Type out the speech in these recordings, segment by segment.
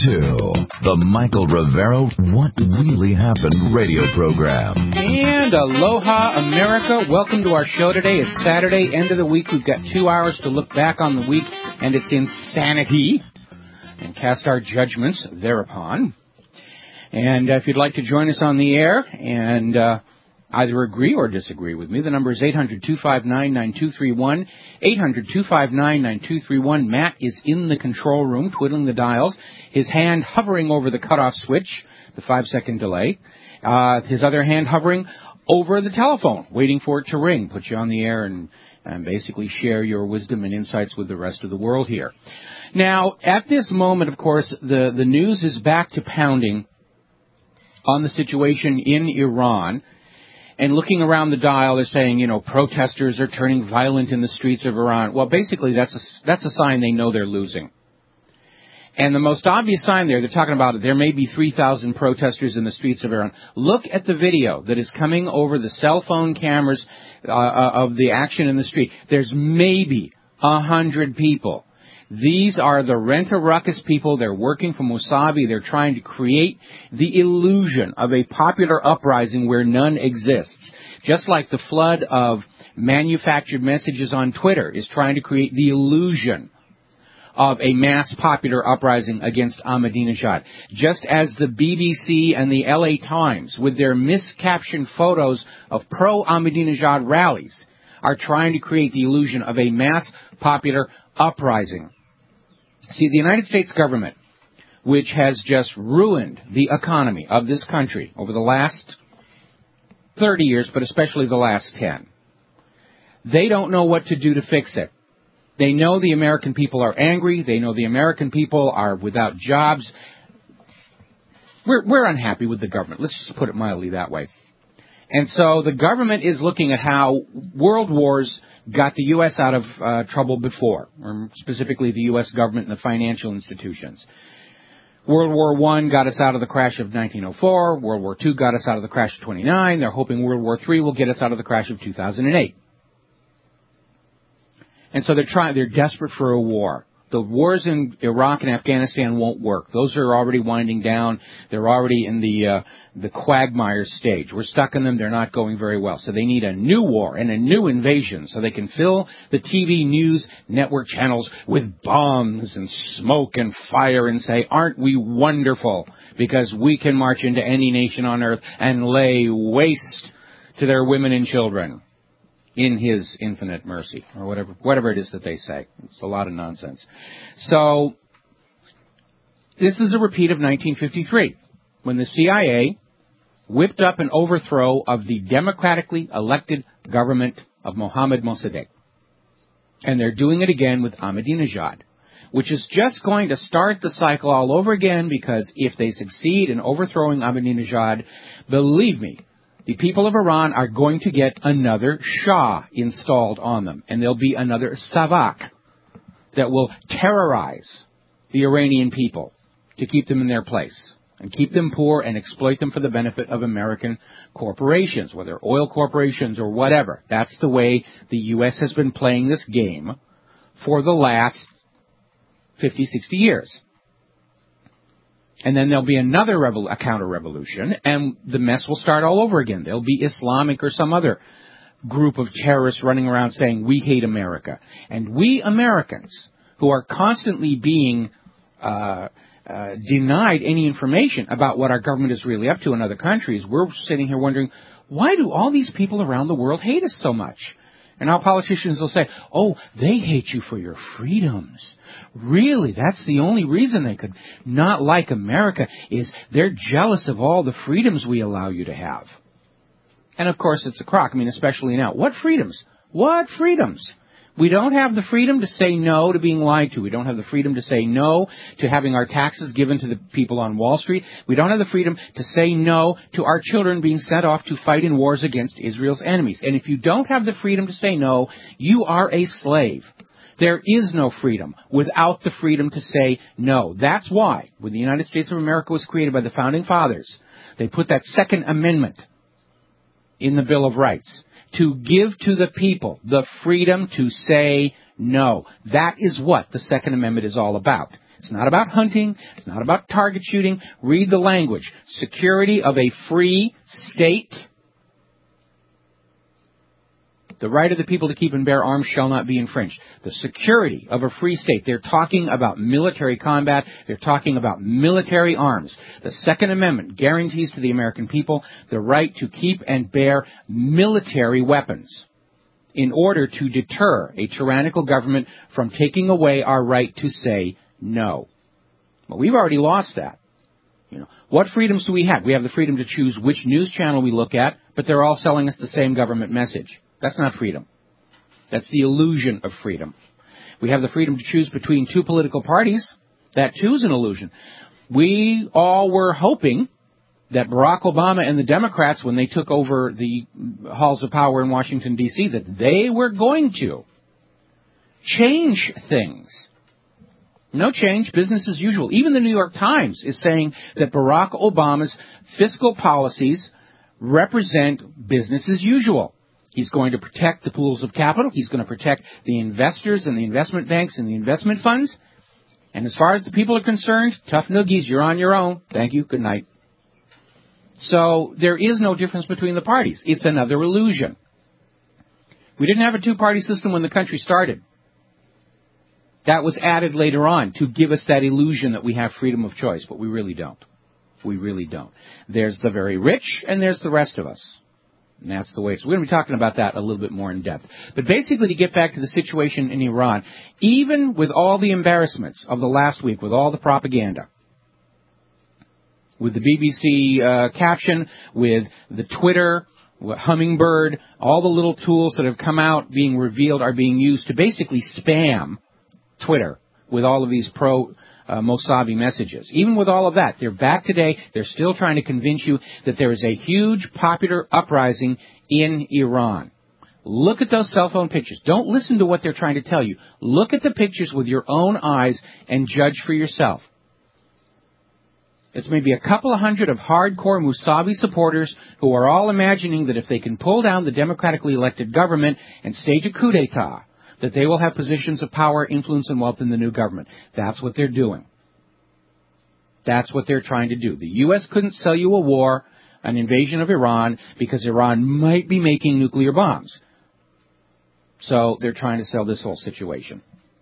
to the Michael Rivero What Really Happened radio program. And aloha, America. Welcome to our show today. It's Saturday, end of the week. We've got 2 hours to look back on the week and its insanity and cast our judgments thereupon. And if you'd like to join us on the air and either agree or disagree with me, the number is 800-259-9231, 800-259-9231. Matt is in the control room, twiddling the dials, his hand hovering over the cutoff switch, the 5-second delay, his other hand hovering over the telephone, waiting for it to ring, put you on the air and basically share your wisdom and insights with the rest of the world here. Now, at this moment, of course, the news is back to pounding on the situation in Iran. And looking around the dial, they're saying, protesters are turning violent in the streets of Iran. Well, basically, that's a sign they know they're losing. And the most obvious sign they're talking about there may be 3,000 protesters in the streets of Iran. Look at the video that is coming over the cell phone cameras of the action in the street. There's maybe 100 people. These are the rent-a-ruckus people. They're working for Mossavi. They're trying to create the illusion of a popular uprising where none exists. Just like the flood of manufactured messages on Twitter is trying to create the illusion of a mass popular uprising against Ahmadinejad. Just as the BBC and the LA Times, with their miscaptioned photos of pro-Ahmadinejad rallies, are trying to create the illusion of a mass popular uprising. See, the United States government, which has just ruined the economy of this country over the last 30 years, but especially the last 10, they don't know what to do to fix it. They know the American people are angry. They know the American people are without jobs. We're unhappy with the government. Let's just put it mildly that way. And so the government is looking at how world wars got the U.S. out of trouble before, or specifically the U.S. government and the financial institutions. World War I got us out of the crash of 1904. World War II got us out of the crash of 29. They're hoping World War III will get us out of the crash of 2008. And so they're desperate for a war. The wars in Iraq and Afghanistan won't work. Those are already winding down. They're already in the quagmire stage. We're stuck in them. They're not going very well. So they need a new war and a new invasion so they can fill the TV news network channels with bombs and smoke and fire and say, aren't we wonderful? Because we can march into any nation on earth and lay waste to their women and children in his infinite mercy, or whatever it is that they say. It's a lot of nonsense. So, this is a repeat of 1953, when the CIA whipped up an overthrow of the democratically elected government of Mohammad Mossadegh. And they're doing it again with Ahmadinejad, which is just going to start the cycle all over again, because if they succeed in overthrowing Ahmadinejad, believe me, the people of Iran are going to get another Shah installed on them, and there'll be another Savak that will terrorize the Iranian people to keep them in their place and keep them poor and exploit them for the benefit of American corporations, whether oil corporations or whatever. That's the way the U.S. has been playing this game for the last 50, 60 years. And then there'll be another a counter-revolution, and the mess will start all over again. There'll be Islamic or some other group of terrorists running around saying, we hate America. And we Americans, who are constantly being denied any information about what our government is really up to in other countries, we're sitting here wondering, why do all these people around the world hate us so much? And our politicians will say, oh, they hate you for your freedoms. Really, that's the only reason they could not like America, is they're jealous of all the freedoms we allow you to have. And, of course, it's a crock. I mean, especially now. What freedoms? What freedoms? We don't have the freedom to say no to being lied to. We don't have the freedom to say no to having our taxes given to the people on Wall Street. We don't have the freedom to say no to our children being sent off to fight in wars against Israel's enemies. And if you don't have the freedom to say no, you are a slave. There is no freedom without the freedom to say no. That's why, when the United States of America was created by the Founding Fathers, they put that Second Amendment in the Bill of Rights to give to the people the freedom to say no. That is what the Second Amendment is all about. It's not about hunting. It's not about target shooting. Read the language. Security of a free state. The right of the people to keep and bear arms shall not be infringed. The security of a free state. They're talking about military combat. They're talking about military arms. The Second Amendment guarantees to the American people the right to keep and bear military weapons in order to deter a tyrannical government from taking away our right to say no. Well, we've already lost that. What freedoms do we have? We have the freedom to choose which news channel we look at, but they're all selling us the same government message. That's not freedom. That's the illusion of freedom. We have the freedom to choose between two political parties. That, too, is an illusion. We all were hoping that Barack Obama and the Democrats, when they took over the halls of power in Washington, D.C., that they were going to change things. No change, business as usual. Even the New York Times is saying that Barack Obama's fiscal policies represent business as usual. He's going to protect the pools of capital. He's going to protect the investors and the investment banks and the investment funds. And as far as the people are concerned, tough noogies, you're on your own. Thank you. Good night. So there is no difference between the parties. It's another illusion. We didn't have a two-party system when the country started. That was added later on to give us that illusion that we have freedom of choice, but we really don't. We really don't. There's the very rich and there's the rest of us. And that's the way. So we're going to be talking about that a little bit more in depth. But basically, to get back to the situation in Iran, even with all the embarrassments of the last week, with all the propaganda, with the BBC caption, with the Twitter, with Hummingbird, all the little tools that have come out being revealed are being used to basically spam Twitter with all of these Mossavi messages. Even with all of that, they're back today. They're still trying to convince you that there is a huge popular uprising in Iran. Look at those cell phone pictures. Don't listen to what they're trying to tell you. Look at the pictures with your own eyes and judge for yourself. It's maybe a couple of hundred of hardcore Mossavi supporters who are all imagining that if they can pull down the democratically elected government and stage a coup d'etat, that they will have positions of power, influence, and wealth in the new government. That's what they're doing. That's what they're trying to do. The U.S. couldn't sell you a war, an invasion of Iran, because Iran might be making nuclear bombs. So they're trying to sell this whole situation.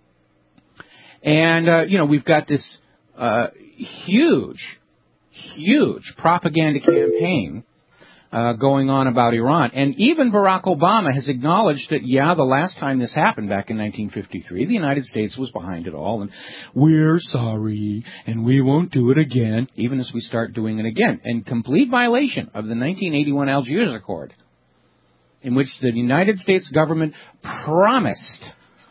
And, we've got this huge propaganda campaign going on about Iran. And even Barack Obama has acknowledged that, the last time this happened back in 1953, the United States was behind it all, and we're sorry, and we won't do it again, even as we start doing it again, in complete violation of the 1981 Algiers Accord, in which the United States government promised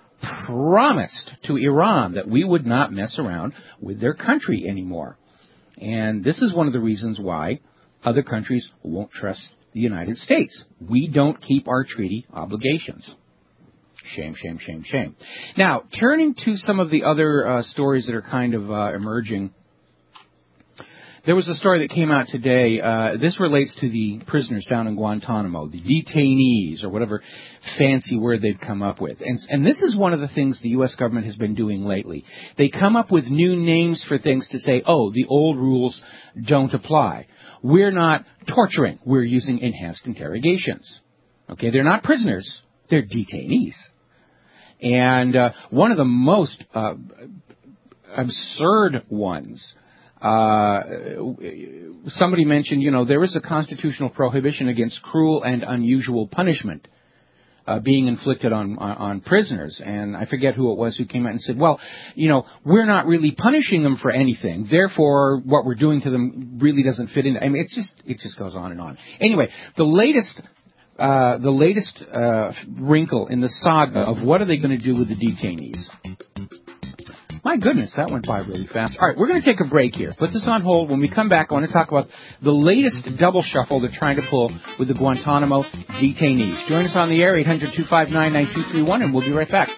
to Iran that we would not mess around with their country anymore. And this is one of the reasons why other countries won't trust the United States. We don't keep our treaty obligations. Shame, shame, shame, shame. Now, turning to some of the other stories that are kind of emerging, there was a story that came out today. This relates to the prisoners down in Guantanamo, the detainees, or whatever fancy word they've come up with. And this is one of the things the U.S. government has been doing lately. They come up with new names for things to say, the old rules don't apply. We're not torturing. We're using enhanced interrogations. Okay, they're not prisoners. They're detainees. And one of the most absurd ones, somebody mentioned, there is a constitutional prohibition against cruel and unusual punishment being inflicted on prisoners. And I forget who it was who came out and said, we're not really punishing them for anything. Therefore, what we're doing to them really doesn't fit in. I mean, it just goes on and on. Anyway, the latest wrinkle in the saga of what are they going to do with the detainees. My goodness, that went by really fast. All right, we're going to take a break here. Put this on hold. When we come back, I want to talk about the latest double shuffle they're trying to pull with the Guantanamo detainees. Join us on the air, 800-259-9231, and we'll be right back.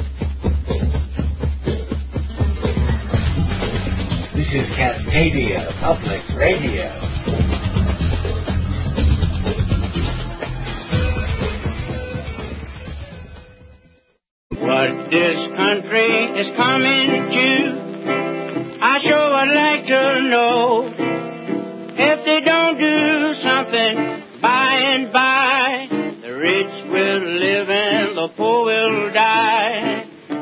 This is Cascadia Public Radio. What this country is coming to I sure would like to know if they don't do something by and by. The rich will live and the poor will die.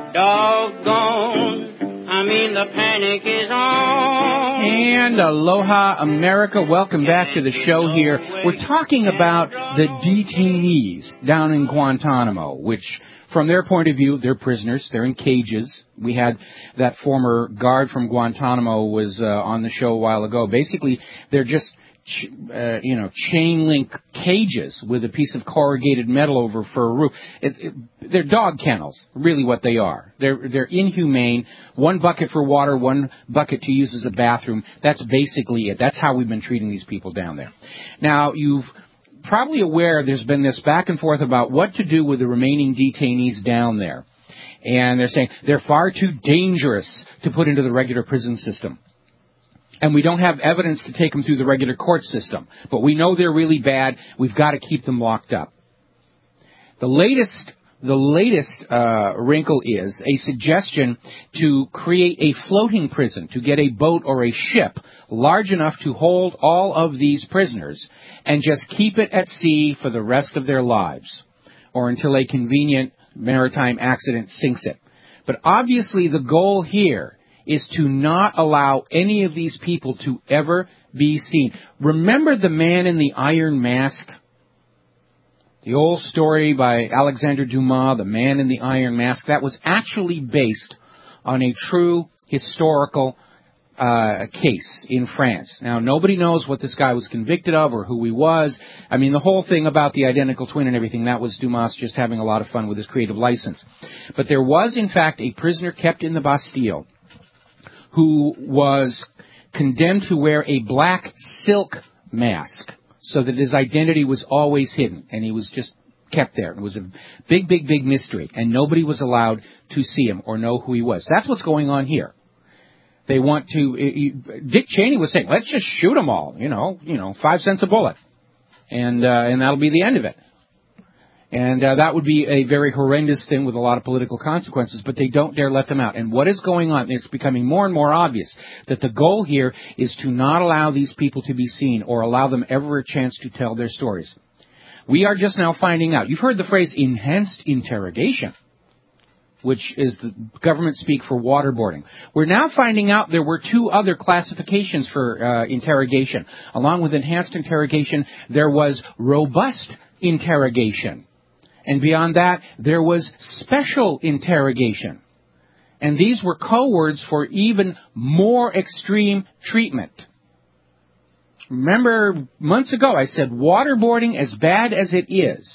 Doggone, I mean the panic is on. And aloha, America. Welcome back to the show here. We're talking about the detainees down in Guantanamo, which, from their point of view, they're prisoners. They're in cages. We had that former guard from Guantanamo was on the show a while ago. Basically, they're just chain link cages with a piece of corrugated metal over for a roof. They're dog kennels, really what they are. They're inhumane. One bucket for water, one bucket to use as a bathroom. That's basically it. That's how we've been treating these people down there. Now, you've probably aware there's been this back and forth about what to do with the remaining detainees down there. And they're saying they're far too dangerous to put into the regular prison system. And we don't have evidence to take them through the regular court system. But we know they're really bad. We've got to keep them locked up. The latest wrinkle is a suggestion to create a floating prison, to get a boat or a ship large enough to hold all of these prisoners and just keep it at sea for the rest of their lives, or until a convenient maritime accident sinks it. But obviously the goal here is to not allow any of these people to ever be seen. Remember the man in the iron mask? The old story by Alexandre Dumas, The Man in the Iron Mask, that was actually based on a true historical case in France. Now, nobody knows what this guy was convicted of or who he was. I mean, the whole thing about the identical twin and everything, that was Dumas just having a lot of fun with his creative license. But there was, in fact, a prisoner kept in the Bastille who was condemned to wear a black silk mask so that his identity was always hidden, and he was just kept there. It was a big, big, big mystery, and nobody was allowed to see him or know who he was. That's what's going on here. They want to... Dick Cheney was saying, let's just shoot them all, 5 cents a bullet, and that'll be the end of it. And that would be a very horrendous thing with a lot of political consequences, but they don't dare let them out. And what is going on, it's becoming more and more obvious that the goal here is to not allow these people to be seen or allow them ever a chance to tell their stories. We are just now finding out. You've heard the phrase enhanced interrogation, which is the government speak for waterboarding. We're now finding out there were 2 other classifications for interrogation. Along with enhanced interrogation, there was robust interrogation. And beyond that, there was special interrogation. And these were code words for even more extreme treatment. Remember, months ago I said waterboarding, as bad as it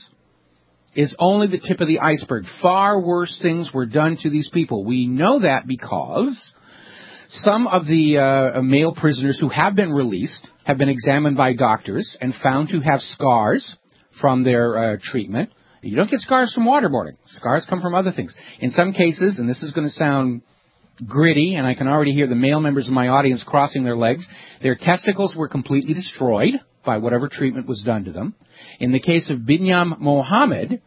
is only the tip of the iceberg. Far worse things were done to these people. We know that because some of the male prisoners who have been released have been examined by doctors and found to have scars from their treatment. You don't get scars from waterboarding. Scars come from other things. In some cases, and this is going to sound gritty, and I can already hear the male members of my audience crossing their legs, their testicles were completely destroyed by whatever treatment was done to them. In the case of Binyam Mohammed,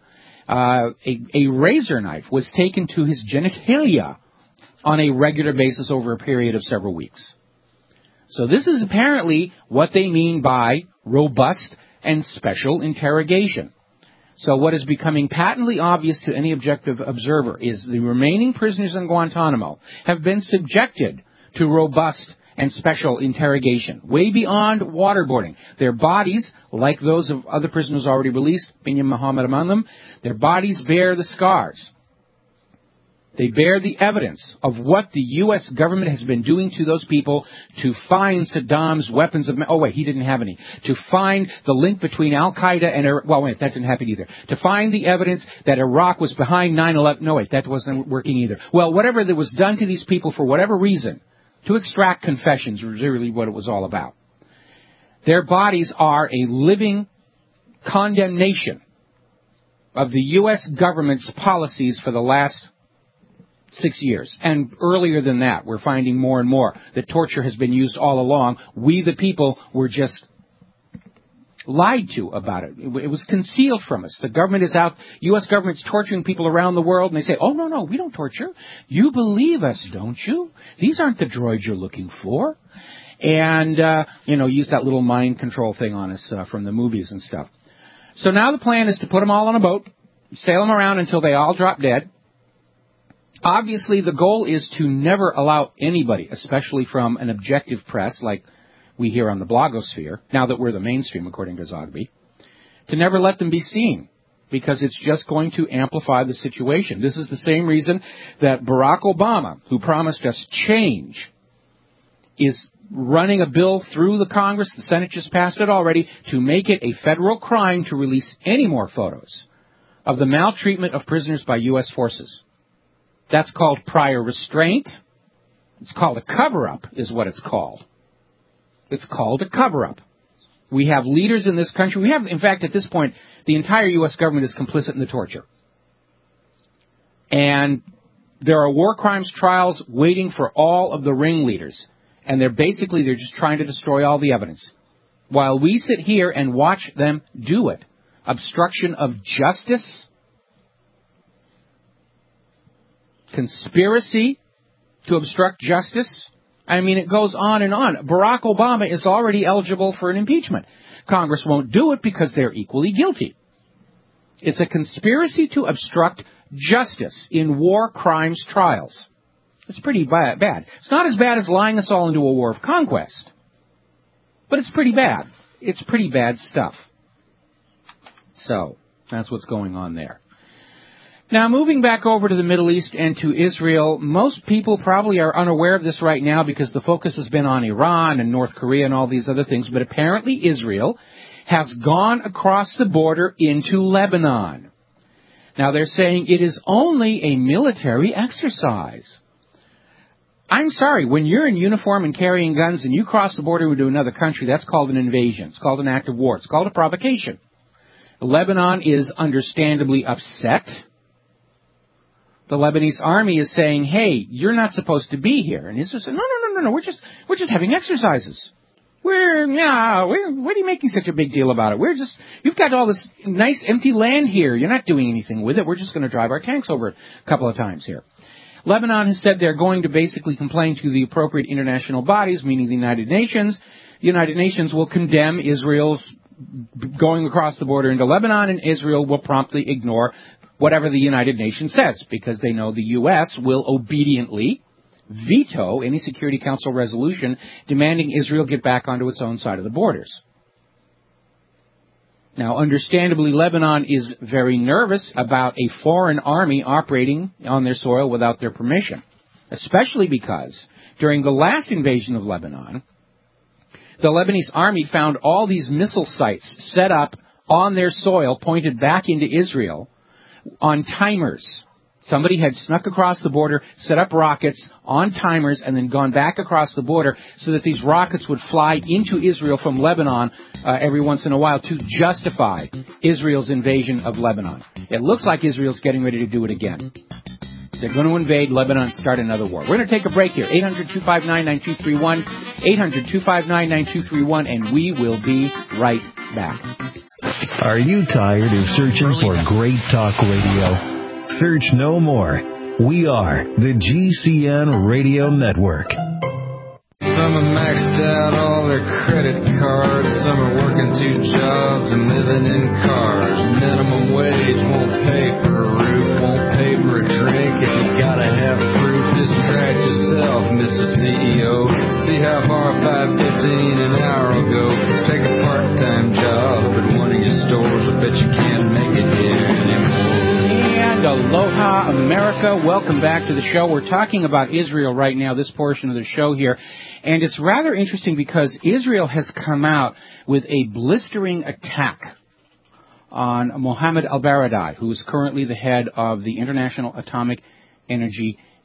a razor knife was taken to his genitalia on a regular basis over a period of several weeks. So this is apparently what they mean by robust and special interrogation. So what is becoming patently obvious to any objective observer is the remaining prisoners in Guantanamo have been subjected to robust and special interrogation, way beyond waterboarding. Their bodies, like those of other prisoners already released, Binyam Mohammed among them, their bodies bear the scars. They bear the evidence of what the U.S. government has been doing to those people to find Saddam's weapons of... Oh, wait, he didn't have any. To find the link between Al-Qaeda and... Well, wait, that didn't happen either. To find the evidence that Iraq was behind 9/11... No, wait, that wasn't working either. Well, whatever that was done to these people for whatever reason, to extract confessions was really what it was all about. Their bodies are a living condemnation of the U.S. government's policies for the last 6 years. And earlier than that, we're finding more and more that torture has been used all along. We, the people, were just lied to about it. It was concealed from us. The government is out, U.S. government's torturing people around the world, and they say, oh, no, we don't torture. You believe us, don't you? These aren't the droids you're looking for. And, use that little mind control thing on us from the movies and stuff. So now the plan is to put them all on a boat, sail them around until they all drop dead. Obviously, the goal is to never allow anybody, especially from an objective press like we hear on the blogosphere, now that we're the mainstream, according to Zogby, to never let them be seen, because it's just going to amplify the situation. This is the same reason that Barack Obama, who promised us change, is running a bill through the Congress, the Senate just passed it already, to make it a federal crime to release any more photos of the maltreatment of prisoners by U.S. forces. That's called prior restraint. It's called a cover-up, is what it's called. It's called a cover-up. We have leaders in this country. We have, in fact, at this point, the entire U.S. government is complicit in the torture. And there are war crimes trials waiting for all of the ringleaders. And they're just trying to destroy all the evidence. While we sit here and watch them do it. Obstruction of justice. Conspiracy to obstruct justice. I mean, it goes on and on. Barack Obama is already eligible for an impeachment. Congress won't do it because they're equally guilty. It's a conspiracy to obstruct justice in war crimes trials. It's pretty bad. It's not as bad as lying us all into a war of conquest. But it's pretty bad. It's pretty bad stuff. So, that's what's going on there. Now, moving back over to the Middle East and to Israel, most people probably are unaware of this right now because the focus has been on Iran and North Korea and all these other things, but apparently Israel has gone across the border into Lebanon. Now, they're saying it is only a military exercise. I'm sorry, when you're in uniform and carrying guns and you cross the border into another country, that's called an invasion. It's called an act of war. It's called a provocation. Lebanon is understandably upset. The Lebanese army is saying, hey, you're not supposed to be here. And Israel said, no, we're just having exercises. What are you making such a big deal about it? You've got all this nice empty land here. You're not doing anything with it. We're just going to drive our tanks over it a couple of times here. Lebanon has said they're going to basically complain to the appropriate international bodies, meaning the United Nations. The United Nations will condemn Israel's going across the border into Lebanon, and Israel will promptly ignore whatever the United Nations says, because they know the U.S. will obediently veto any Security Council resolution demanding Israel get back onto its own side of the borders. Now, understandably, Lebanon is very nervous about a foreign army operating on their soil without their permission, especially because during the last invasion of Lebanon, the Lebanese army found all these missile sites set up on their soil pointed back into Israel on timers. Somebody had snuck across the border, set up rockets on timers, and then gone back across the border so that these rockets would fly into Israel from Lebanon every once in a while to justify Israel's invasion of Lebanon. It looks like Israel's getting ready to do it again. They're going to invade Lebanon and start another war. We're going to take a break here. 800-259-9231, 800-259-9231, and we will be right back. Are you tired of searching for great talk radio? Search no more. We are the GCN Radio Network. Some have maxed out all their credit cards. Some are working 2 jobs and living in cars. Minimum wage won't pay for a roof, won't pay for a drink. If you gotta have proof, distract yourself, Mr. CEO. See how far 5.15 an hour will go. Take a part-time job at one of your stores. I bet you can't make it here anymore. And aloha, America. Welcome back to the show. We're talking about Israel right now, this portion of the show here. And it's rather interesting because Israel has come out with a blistering attack on Mohammed al-Baradei, who is currently the head of the International Atomic Energy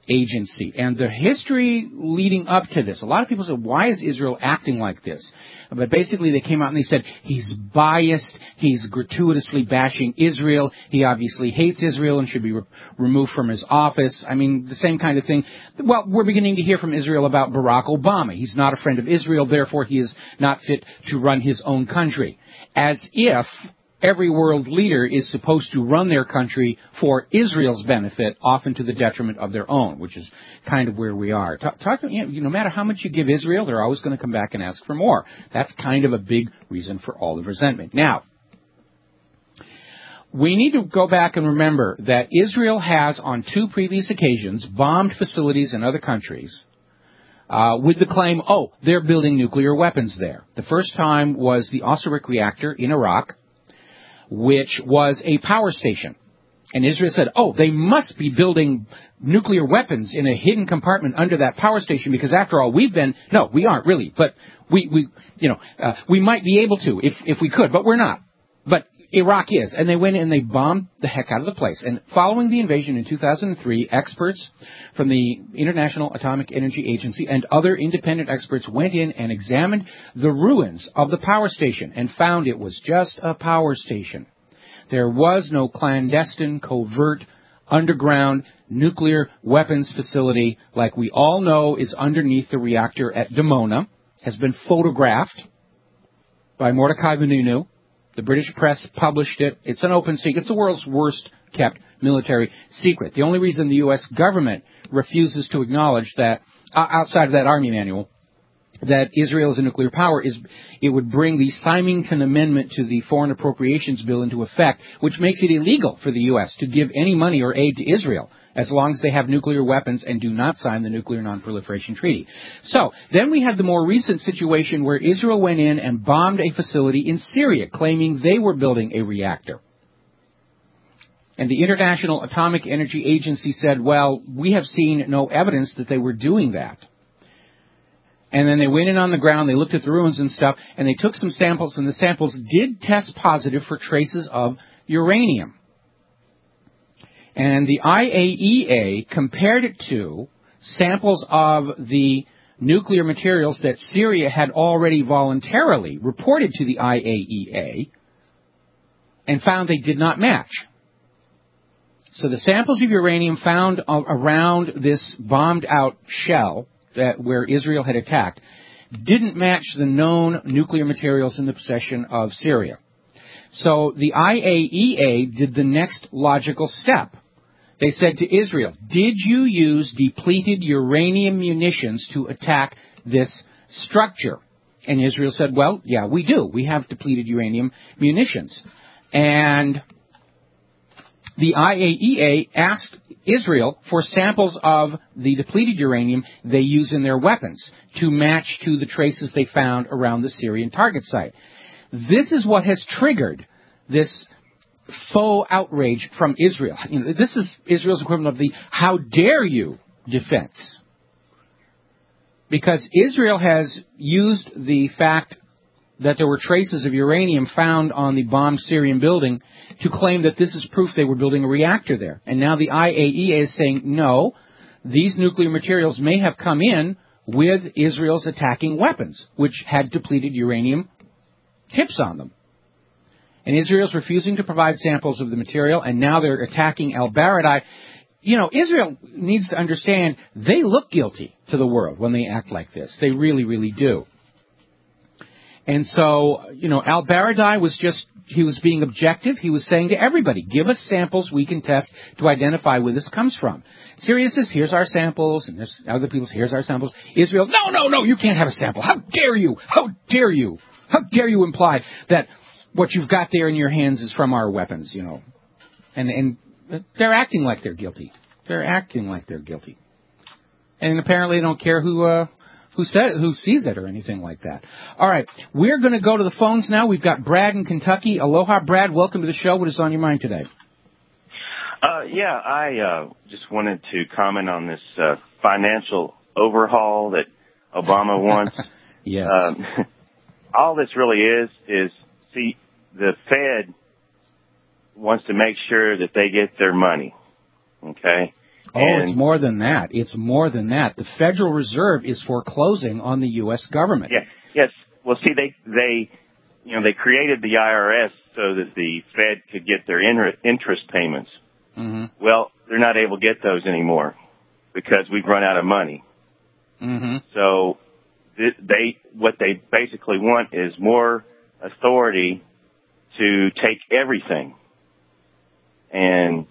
Agency. And the history leading up to this, a lot of people said, why is Israel acting like this? But basically they came out and they said, he's biased, he's gratuitously bashing Israel, he obviously hates Israel and should be removed from his office. I mean, the same kind of thing. Well, we're beginning to hear from Israel about Barack Obama. He's not a friend of Israel, therefore he is not fit to run his own country. As if every world leader is supposed to run their country for Israel's benefit, often to the detriment of their own, which is kind of where we are. No matter how much you give Israel, they're always going to come back and ask for more. That's kind of a big reason for all the resentment. Now, we need to go back and remember that Israel has, on 2 previous occasions, bombed facilities in other countries with the claim, they're building nuclear weapons there. The first time was the Osirik reactor in Iraq, which was a power station. And Israel said, they must be building nuclear weapons in a hidden compartment under that power station because after all, no, we aren't really, but we might be able to if we could, but we're not. But Iraq is. And they went in and they bombed the heck out of the place. And following the invasion in 2003, experts from the International Atomic Energy Agency and other independent experts went in and examined the ruins of the power station and found it was just a power station. There was no clandestine, covert, underground nuclear weapons facility like we all know is underneath the reactor at Dimona, has been photographed by Mordecai Vanunu. The British press published it. It's an open secret. It's the world's worst kept military secret. The only reason the U.S. government refuses to acknowledge that, outside of that Army manual, that Israel is a nuclear power is it would bring the Symington Amendment to the Foreign Appropriations Bill into effect, which makes it illegal for the U.S. to give any money or aid to Israel as long as they have nuclear weapons and do not sign the Nuclear Non-Proliferation Treaty. So, then we had the more recent situation where Israel went in and bombed a facility in Syria, claiming they were building a reactor. And the International Atomic Energy Agency said, well, we have seen no evidence that they were doing that. And then they went in on the ground, they looked at the ruins and stuff, and they took some samples, and the samples did test positive for traces of uranium. And the IAEA compared it to samples of the nuclear materials that Syria had already voluntarily reported to the IAEA and found they did not match. So the samples of uranium found around this bombed-out shell where Israel had attacked didn't match the known nuclear materials in the possession of Syria. So the IAEA did the next logical step. They said to Israel, did you use depleted uranium munitions to attack this structure? And Israel said, well, yeah, we do. We have depleted uranium munitions. And the IAEA asked Israel for samples of the depleted uranium they use in their weapons to match to the traces they found around the Syrian target site. This is what has triggered this faux outrage from Israel. This is Israel's equivalent of the "how dare you" defense. Because Israel has used the fact that there were traces of uranium found on the bombed Syrian building to claim that this is proof they were building a reactor there. And now the IAEA is saying, no, these nuclear materials may have come in with Israel's attacking weapons, which had depleted uranium tips on them. And Israel's refusing to provide samples of the material, and now they're attacking al-Baradei. Israel needs to understand they look guilty to the world when they act like this. They really, really do. And so, al-Baradei he was being objective. He was saying to everybody, give us samples we can test to identify where this comes from. Syria says, here's our samples, and there's other people's, here's our samples. Israel, no, you can't have a sample. How dare you? How dare you? How dare you imply that what you've got there in your hands is from our weapons, And they're acting like they're guilty. They're acting like they're guilty. And apparently they don't care who sees it or anything like that. All right, we're going to go to the phones now. We've got Brad in Kentucky. Aloha, Brad. Welcome to the show. What is on your mind today? I just wanted to comment on this financial overhaul that Obama wants. Yes. All this really is, see, the Fed wants to make sure that they get their money, okay? Oh, it's more than that. It's more than that. The Federal Reserve is foreclosing on the U.S. government. Yeah. Yes. Well, see, they created the IRS so that the Fed could get their interest payments. Mm-hmm. Well, they're not able to get those anymore because we've run out of money. Mm-hmm. So what they basically want is more authority to take everything. And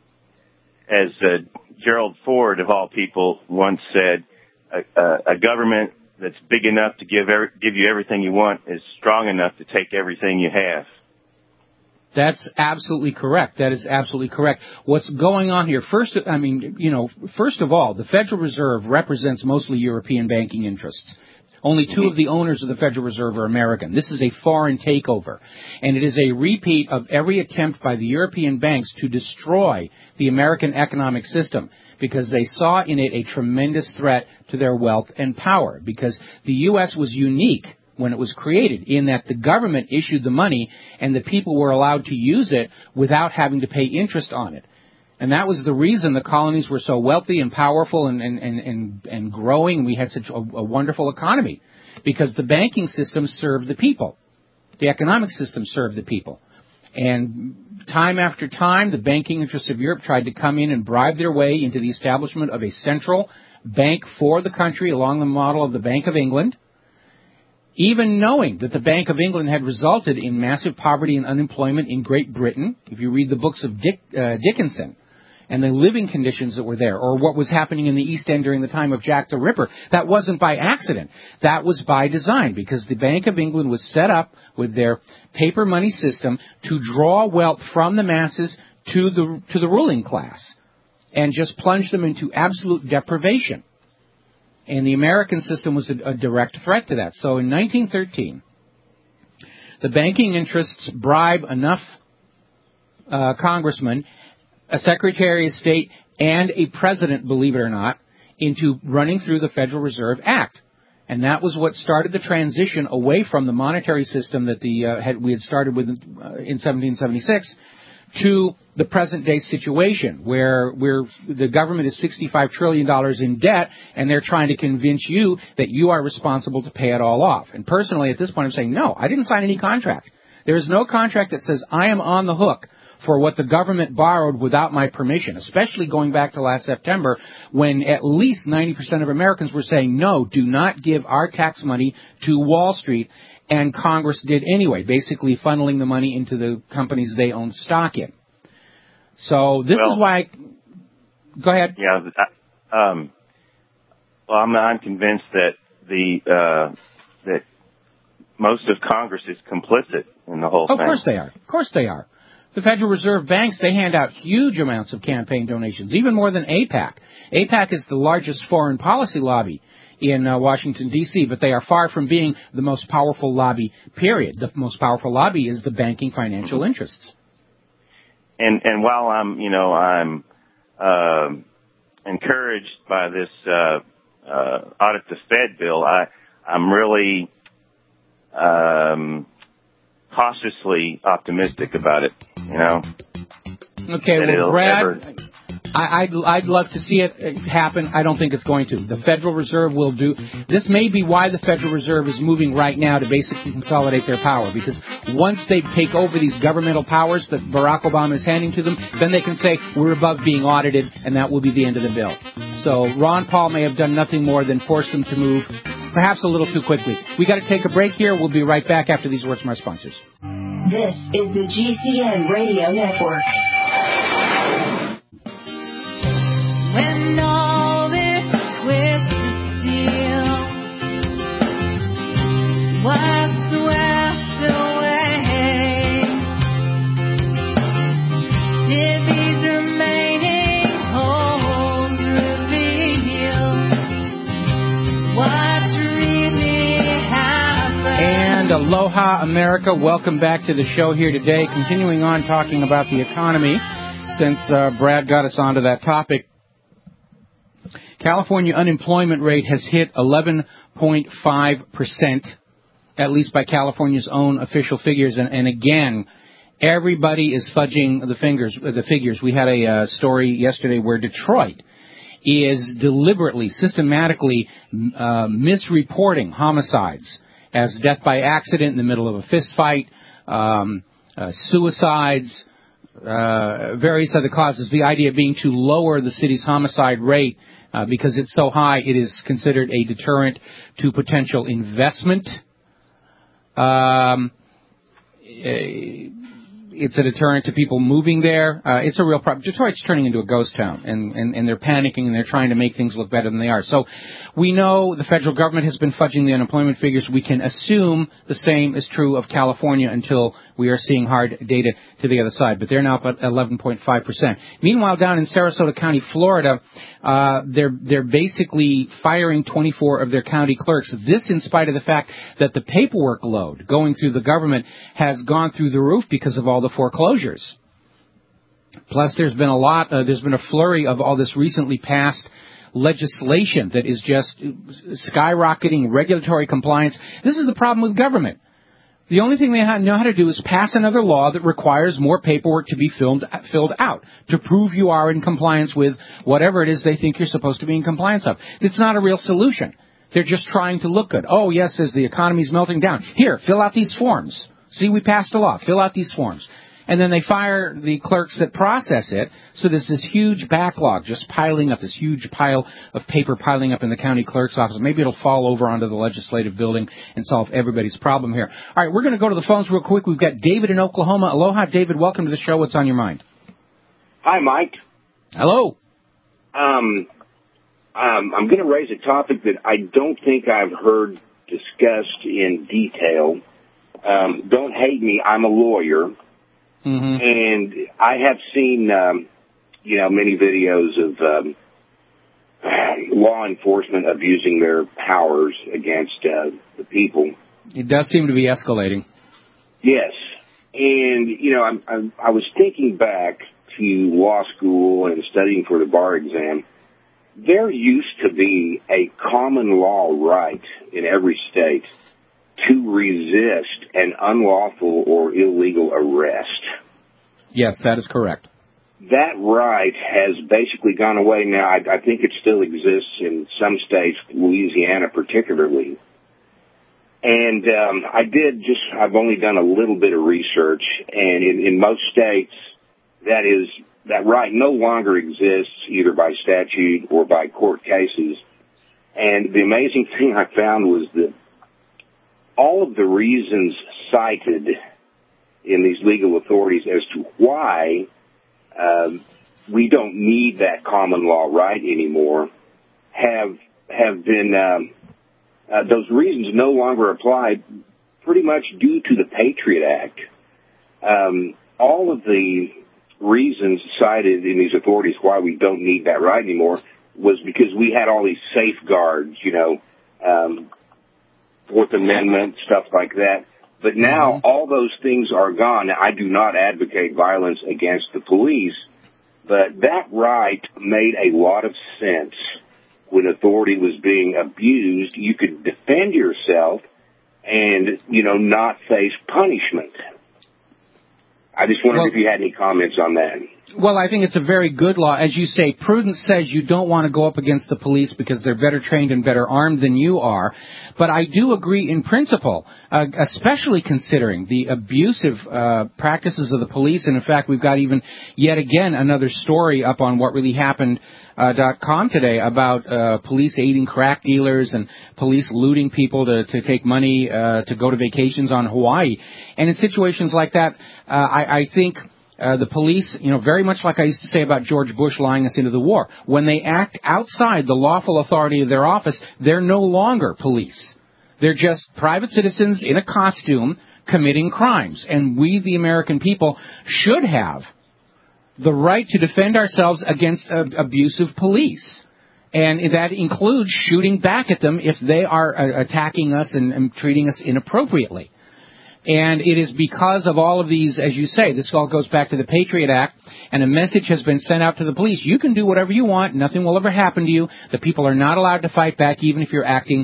as Gerald Ford, of all people, once said, a government that's big enough to give you everything you want is strong enough to take everything you have. That's absolutely correct. That is absolutely correct. What's going on here? First of all, the Federal Reserve represents mostly European banking interests. Only two of the owners of the Federal Reserve are American. This is a foreign takeover, and it is a repeat of every attempt by the European banks to destroy the American economic system because they saw in it a tremendous threat to their wealth and power, because the U.S. was unique when it was created in that the government issued the money and the people were allowed to use it without having to pay interest on it. And that was the reason the colonies were so wealthy and powerful and growing. We had such a wonderful economy because the banking system served the people. The economic system served the people. And time after time, the banking interests of Europe tried to come in and bribe their way into the establishment of a central bank for the country along the model of the Bank of England, even knowing that the Bank of England had resulted in massive poverty and unemployment in Great Britain. If you read the books of Dickinson, and the living conditions that were there, or what was happening in the East End during the time of Jack the Ripper. That wasn't by accident. That was by design, because the Bank of England was set up with their paper money system to draw wealth from the masses to the ruling class and just plunge them into absolute deprivation. And the American system was a direct threat to that. So in 1913, the banking interests bribe enough congressmen, a Secretary of State, and a president, believe it or not, into running through the Federal Reserve Act. And that was what started the transition away from the monetary system that we had started with in 1776 to the present-day situation where the government is $65 trillion in debt, and they're trying to convince you that you are responsible to pay it all off. And personally, at this point, I'm saying, no, I didn't sign any contract. There is no contract that says I am on the hook for what the government borrowed without my permission, especially going back to last September when at least 90% of Americans were saying, no, do not give our tax money to Wall Street, and Congress did anyway, basically funneling the money into the companies they owned stock in. So this is why... Go ahead. Yeah. I'm convinced that that most of Congress is complicit in the whole thing. Of course they are. Of course they are. The Federal Reserve banks, they hand out huge amounts of campaign donations, even more than AIPAC. AIPAC is the largest foreign policy lobby in Washington, D.C., but they are far from being the most powerful lobby, period. The most powerful lobby is the banking financial interests. And while I'm encouraged by this audit the Fed bill, I'm really cautiously optimistic about it, Okay, well, Brad, I'd love to see it happen. I don't think it's going to. The Federal Reserve will do. This may be why the Federal Reserve is moving right now to basically consolidate their power, because once they take over these governmental powers that Barack Obama is handing to them, then they can say, we're above being audited, and that will be the end of the bill. So Ron Paul may have done nothing more than force them to move perhaps a little too quickly. We got to take a break here. We'll be right back after these words from our sponsors. This is the GCN Radio Network. When all this twisted steel was swept away, did these remaining holes reveal what's really happened? And aloha, America. Welcome back to the show here today. Continuing on talking about the economy, since Brad got us onto that topic. California unemployment rate has hit 11.5%, at least by California's own official figures. And again, Everybody is fudging the figures. We had a story yesterday where Detroit is deliberately, systematically misreporting homicides as death by accident in the middle of a fist fight, suicides, various other causes. The idea being to lower the city's homicide rate because it's so high, it is considered a deterrent to potential investment. It's a deterrent to people moving there. It's a real problem. Detroit's turning into a ghost town, and they're panicking, and they're trying to make things look better than they are. So we know the federal government has been fudging the unemployment figures. We can assume the same is true of California until we are seeing hard data to the other side. But they're now up at 11.5%. Meanwhile, down in Sarasota County, Florida, they're basically firing 24 of their county clerks. This in spite of the fact that the paperwork load going through the government has gone through the roof because of all the foreclosures. Plus, there's been a flurry of all this recently passed legislation that is just skyrocketing regulatory compliance. This is the problem with government. The only thing they know how to do is pass another law that requires more paperwork to be filled out to prove you are in compliance with whatever it is they think you're supposed to be in compliance of. It's not a real solution. They're just trying to look good. Oh, yes, as the economy's melting down. Here, fill out these forms. See, we passed a law. Fill out these forms. And then they fire the clerks that process it, so there's this huge backlog just piling up, this huge pile of paper piling up in the county clerk's office. Maybe it'll fall over onto the legislative building and solve everybody's problem here. All right, we're going to go to the phones real quick. We've got David in Oklahoma. Aloha, David. Welcome to the show. What's on your mind? Hi, Mike. Hello. I'm going to raise a topic that I don't think I've heard discussed in detail. Don't hate me. I'm a lawyer. Mm-hmm. And I have seen, many videos of law enforcement abusing their powers against the people. It does seem to be escalating. Yes. And, I was thinking back to law school and studying for the bar exam. There used to be a common law right in every state to resist an unlawful or illegal arrest. Yes, that is correct. That right has basically gone away now. I think it still exists in some states, Louisiana particularly. And I've only done a little bit of research, and in most states, that right no longer exists either by statute or by court cases. And the amazing thing I found was that all of the reasons cited in these legal authorities as to why we don't need that common law right anymore have been those reasons no longer apply pretty much due to the Patriot Act. All of the reasons cited in these authorities why we don't need that right anymore was because we had all these safeguards, Fourth Amendment, stuff like that. But now all those things are gone. Now, I do not advocate violence against the police, but that right made a lot of sense. When authority was being abused, you could defend yourself and, not face punishment. I just wondered if you had any comments on that. Well, I think it's a very good law. As you say, prudence says you don't want to go up against the police because they're better trained and better armed than you are. But I do agree in principle, especially considering the abusive practices of the police. And, in fact, we've got even yet again another story up on whatreallyhappened.com today about police aiding crack dealers and police looting people to take money to go to vacations on Hawaii. And in situations like that, I think the police, very much like I used to say about George Bush lying us into the war, when they act outside the lawful authority of their office, they're no longer police. They're just private citizens in a costume committing crimes. And we, the American people, should have the right to defend ourselves against abusive police. And that includes shooting back at them if they are attacking us and treating us inappropriately. And it is because of all of these, as you say, this all goes back to the Patriot Act, and a message has been sent out to the police. You can do whatever you want. Nothing will ever happen to you. The people are not allowed to fight back, even if you're acting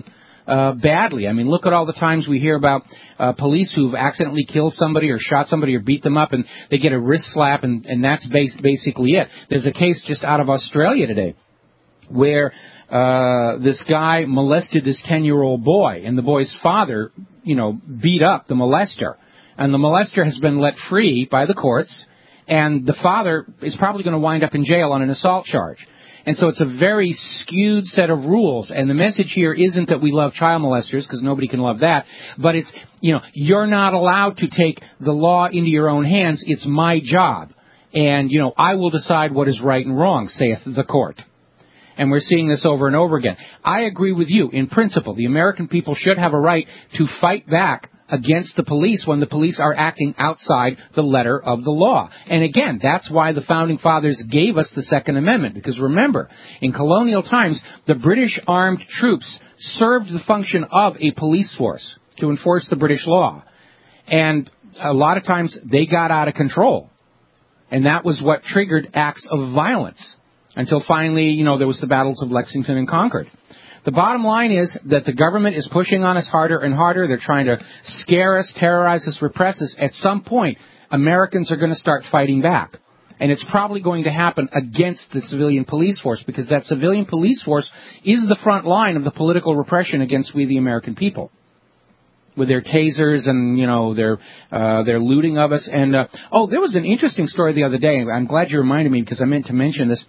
badly. I mean, look at all the times we hear about police who've accidentally killed somebody or shot somebody or beat them up, and they get a wrist slap, and that's basically it. There's a case just out of Australia today where this guy molested this 10-year-old boy, and the boy's father, beat up the molester. And the molester has been let free by the courts, and the father is probably going to wind up in jail on an assault charge. And so it's a very skewed set of rules. And the message here isn't that we love child molesters, because nobody can love that. But it's, you're not allowed to take the law into your own hands. It's my job. And, I will decide what is right and wrong, saith the court. And we're seeing this over and over again. I agree with you. In principle, the American people should have a right to fight back against the police when the police are acting outside the letter of the law. And again, that's why the Founding Fathers gave us the Second Amendment. Because remember, in colonial times, the British armed troops served the function of a police force to enforce the British law. And a lot of times they got out of control. And that was what triggered acts of violence. Until finally, there was the battles of Lexington and Concord. The bottom line is that the government is pushing on us harder and harder. They're trying to scare us, terrorize us, repress us. At some point, Americans are going to start fighting back. And it's probably going to happen against the civilian police force, because that civilian police force is the front line of the political repression against we, the American people. With their tasers and, their looting of us. And, there was an interesting story the other day. I'm glad you reminded me, because I meant to mention this.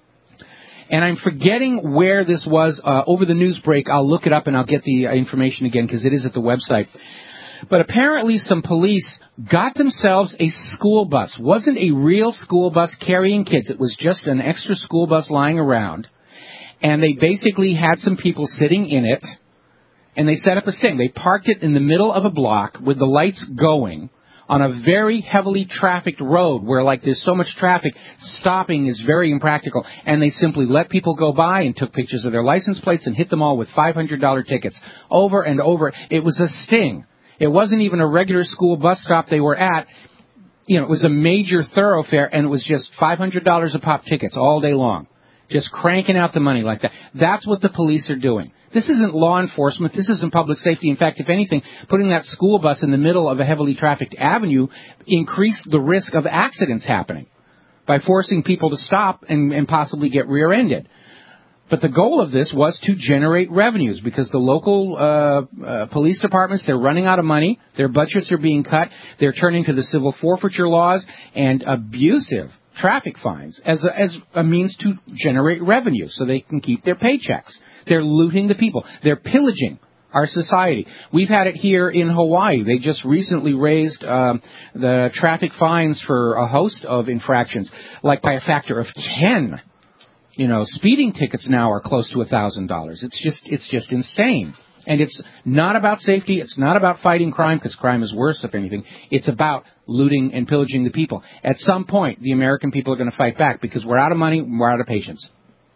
And I'm forgetting where this was. Over the news break, I'll look it up and I'll get the information again, because it is at the website. But apparently some police got themselves a school bus. Wasn't a real school bus carrying kids. It was just an extra school bus lying around. And they basically had some people sitting in it. And they set up a sting. They parked it in the middle of a block with the lights going on a very heavily trafficked road where, there's so much traffic, stopping is very impractical. And they simply let people go by and took pictures of their license plates and hit them all with $500 tickets over and over. It was a sting. It wasn't even a regular school bus stop they were at. It was a major thoroughfare, and it was just $500 a pop tickets all day long. Just cranking out the money like that. That's what the police are doing. This isn't law enforcement. This isn't public safety. In fact, if anything, putting that school bus in the middle of a heavily trafficked avenue increased the risk of accidents happening by forcing people to stop and possibly get rear-ended. But the goal of this was to generate revenues, because the local police departments, they're running out of money. Their budgets are being cut. They're turning to the civil forfeiture laws and abusive traffic fines as a means to generate revenue so they can keep their paychecks. They're looting the people. They're pillaging our society. We've had it here in Hawaii. They just recently raised the traffic fines for a host of infractions, by a factor of 10. Speeding tickets now are close to $1,000. It's just insane. And it's not about safety. It's not about fighting crime, because crime is worse, if anything. It's about looting and pillaging the people. At some point, the American people are going to fight back, because we're out of money, we're out of patience.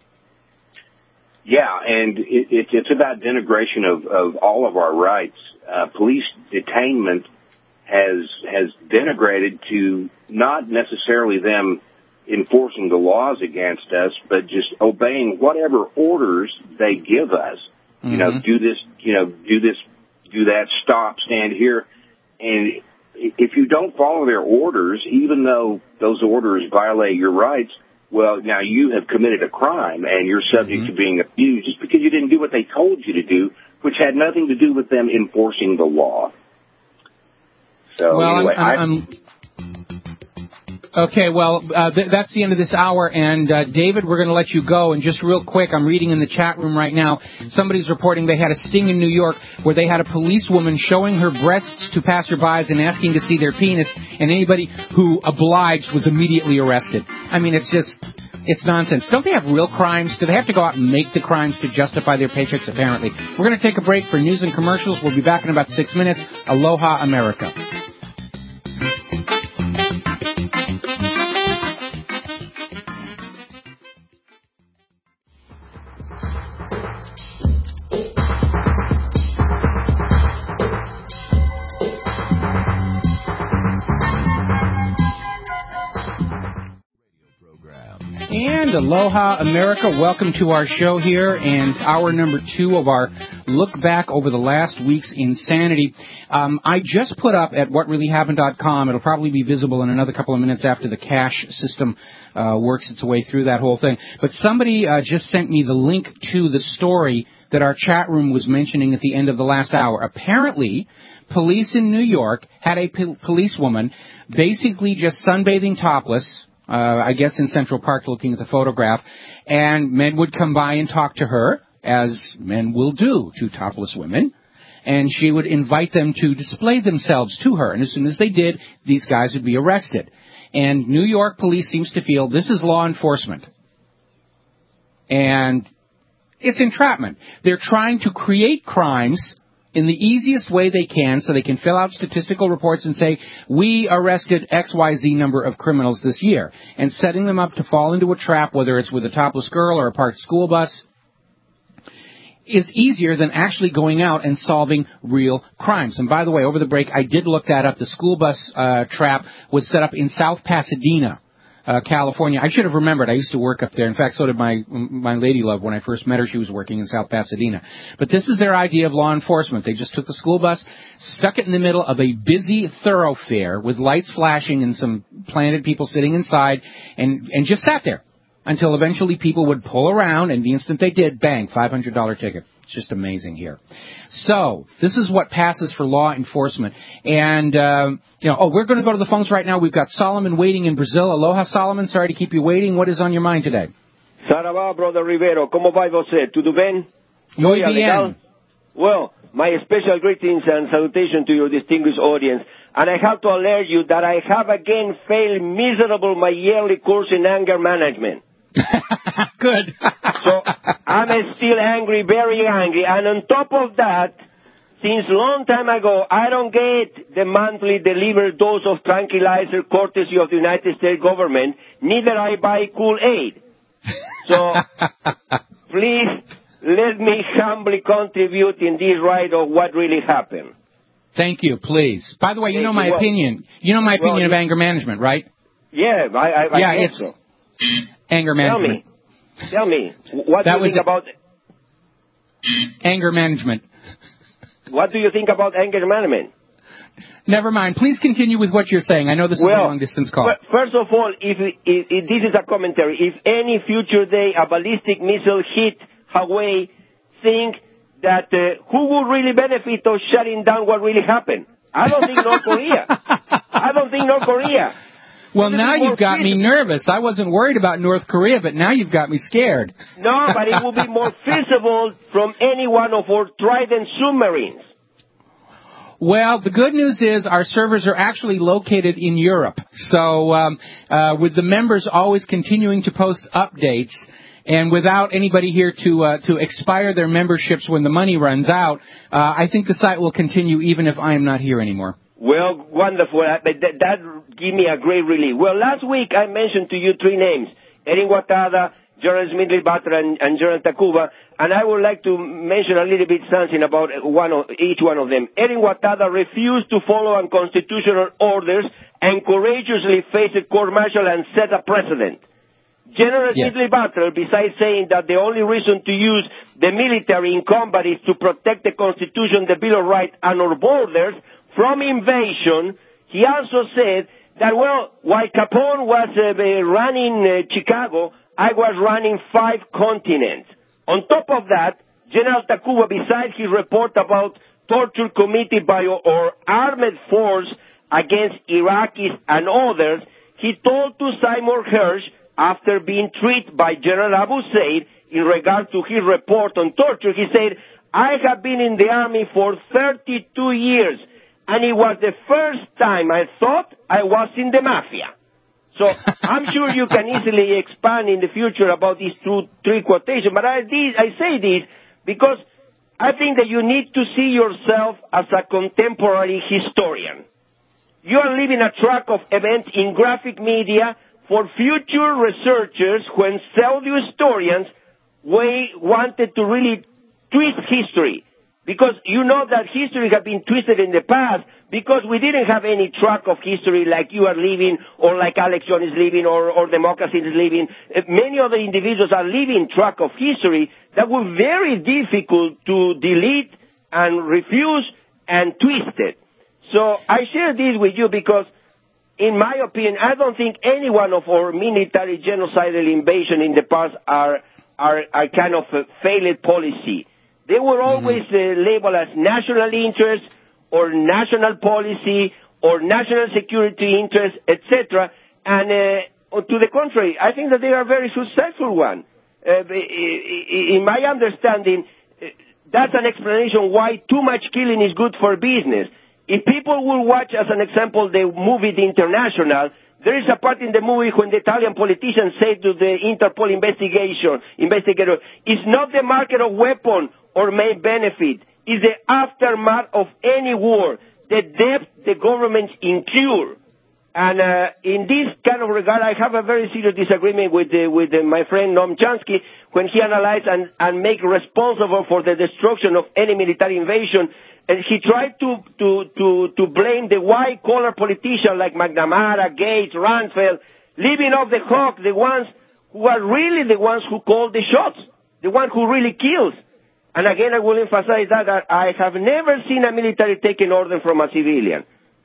Yeah, and it's about denigration of all of our rights. Police detainment has denigrated to not necessarily them enforcing the laws against us, but just obeying whatever orders they give us. Mm-hmm. Do this, do that, stop, stand here. And if you don't follow their orders, even though those orders violate your rights, well, now you have committed a crime and you're subject to being abused just because you didn't do what they told you to do, which had nothing to do with them enforcing the law. So anyway, Okay, well, that's the end of this hour, and David, we're going to let you go. And just real quick, I'm reading in the chat room right now, somebody's reporting they had a sting in New York where they had a policewoman showing her breasts to passerbys and asking to see their penis, and anybody who obliged was immediately arrested. I mean, it's nonsense. Don't they have real crimes? Do they have to go out and make the crimes to justify their paychecks? Apparently. We're going to take a break for news and commercials. We'll be back in about 6 minutes. Aloha, America. Aloha, America. Welcome to our show here and hour number 2 of our look back over the last week's insanity. I just put up at whatreallyhappened.com. It'll probably be visible in another couple of minutes after the cache system works its way through that whole thing. But somebody just sent me the link to the story that our chat room was mentioning at the end of the last hour. Apparently, police in New York had a policewoman basically just sunbathing topless, I guess in Central Park looking at the photograph, and men would come by and talk to her, as men will do to topless women, and she would invite them to display themselves to her. And as soon as they did, these guys would be arrested. And New York police seems to feel this is law enforcement. And it's entrapment. They're trying to create crimes in the easiest way they can so they can fill out statistical reports and say, we arrested XYZ number of criminals this year, and setting them up to fall into a trap, whether it's with a topless girl or a parked school bus, is easier than actually going out and solving real crimes. And by the way, over the break, I did look that up. The school bus trap was set up in South Pasadena, California. I should have remembered. I used to work up there. In fact, so did my lady love. When I first met her, she was working in South Pasadena. But this is their idea of law enforcement. They just took the school bus, stuck it in the middle of a busy thoroughfare with lights flashing and some planted people sitting inside, and just sat there until eventually people would pull around, and the instant they did, bang, $500 ticket. It's just amazing here. So, this is what passes for law enforcement. And, we're going to go to the phones right now. We've got Solomon waiting in Brazil. Aloha, Solomon. Sorry to keep you waiting. What is on your mind today? Saravá, Brother Rivero. Como vai você? Tudo bem? Muy bien. Well, my special greetings and salutation to your distinguished audience. And I have to alert you that I have again failed miserable my yearly course in anger management. Good. So I'm still angry, very angry. And on top of that, since long time ago, I don't get the monthly delivered dose of tranquilizer courtesy of the United States government. Neither I buy Kool-Aid. So please let me humbly contribute in this right of what really happened. Thank you, please. By the way, you know my opinion. You know my opinion of anger management, right? Yeah, I think so. Anger management. Tell me, what do you think about anger management? What do you think about anger management? Never mind. Please continue with what you're saying. I know this is a long-distance call. First of all, if this is a commentary. If any future day a ballistic missile hit Hawaii, think that who would really benefit of shutting down what really happened? I don't think North Korea. I don't think North Korea. Well, now you've got me nervous. I wasn't worried about North Korea, but now you've got me scared. No, but it will be more feasible from any one of our Trident submarines. Well, the good news is our servers are actually located in Europe. So with the members always continuing to post updates, and without anybody here to expire their memberships when the money runs out, I think the site will continue even if I am not here anymore. Well, wonderful. That gave me a great relief. Well, last week I mentioned to you 3 names, Erin Watada, General Smedley Butler, and General Takuba, and I would like to mention a little bit something about each one of them. Erin Watada refused to follow unconstitutional orders and courageously faced a court-martial and set a precedent. General Smedley Butler, besides saying that the only reason to use the military in combat is to protect the Constitution, the Bill of Rights, and our borders from invasion, he also said that, well, while Capone was running Chicago, I was running 5 continents. On top of that, General Takuba, besides his report about torture committed by our armed force against Iraqis and others, he told to Simon Hirsch, after being treated by General Abu Said in regard to his report on torture, he said, I have been in the army for 32 years, and it was the first time I thought I was in the mafia. So I'm sure you can easily expand in the future about these 3 quotations, but I say this because I think that you need to see yourself as a contemporary historian. You are leaving a track of events in graphic media for future researchers when pseudo-historians wanted to really twist history. Because you know that history has been twisted in the past because we didn't have any track of history like you are living or like Alex Jones is living or Democracy is living. Many other individuals are living track of history that were very difficult to delete and refuse and twist it. So I share this with you because, in my opinion, I don't think any one of our military genocidal invasion in the past are kind of a failed policy. They were always labeled as national interest or national policy or national security interest, etc. And to the contrary, I think that they are a very successful one. In my understanding, that's an explanation why too much killing is good for business. If people will watch, as an example, the movie The International, there is a part in the movie when the Italian politicians say to the Interpol investigator, it's not the market of weapon or main benefit, it's the aftermath of any war, the debt the governments incur. And in this kind of regard, I have a very serious disagreement with my friend Noam Chomsky when he analyzed and make responsible for the destruction of any military invasion. And he tried to blame the white-collar politicians like McNamara, Gates, Rumsfeld, leaving off the hook the ones who are really the ones who call the shots, the one who really kills. And again, I will emphasize that I have never seen a military take an order from a civilian.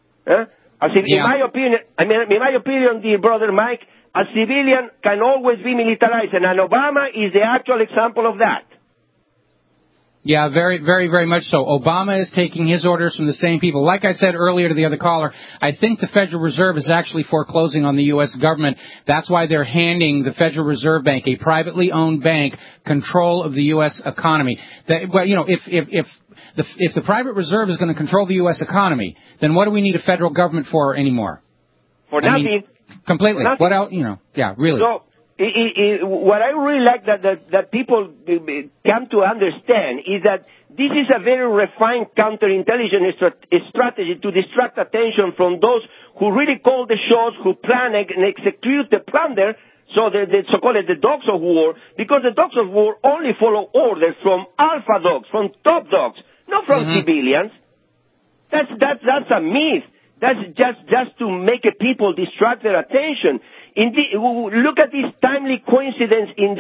In my opinion, dear brother Mike, a civilian can always be militarized, and Obama is the actual example of that. Yeah, very, very, very much so. Obama is taking his orders from the same people. Like I said earlier to the other caller, I think the Federal Reserve is actually foreclosing on the U.S. government. That's why they're handing the Federal Reserve Bank, a privately owned bank, control of the U.S. economy. If the private reserve is going to control the U.S. economy, then what do we need a federal government for anymore? For nothing. Completely. Nothing. What else? Yeah, really. So, what I really like that people come to understand is that this is a very refined counterintelligence strategy to distract attention from those who really call the shots, who plan and execute the plunder, so the so-called the dogs of war, because the dogs of war only follow orders from alpha dogs, from top dogs, not from civilians. That's a myth. That's just to make people distract their attention. Look at this timely coincidence in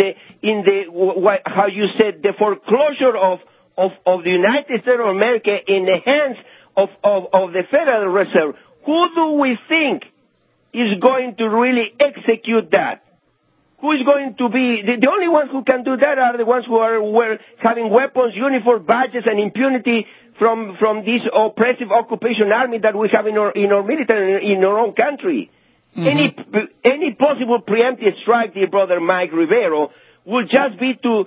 how you said the foreclosure of the United States of America in the hands of the Federal Reserve. Who do we think is going to really execute that? Who is going to be the only ones who can do that are the ones who are having weapons, uniform, badges, and impunity from this oppressive occupation army that we have in our military in our own country. Any possible preemptive strike, dear brother Mike Rivero, will just be to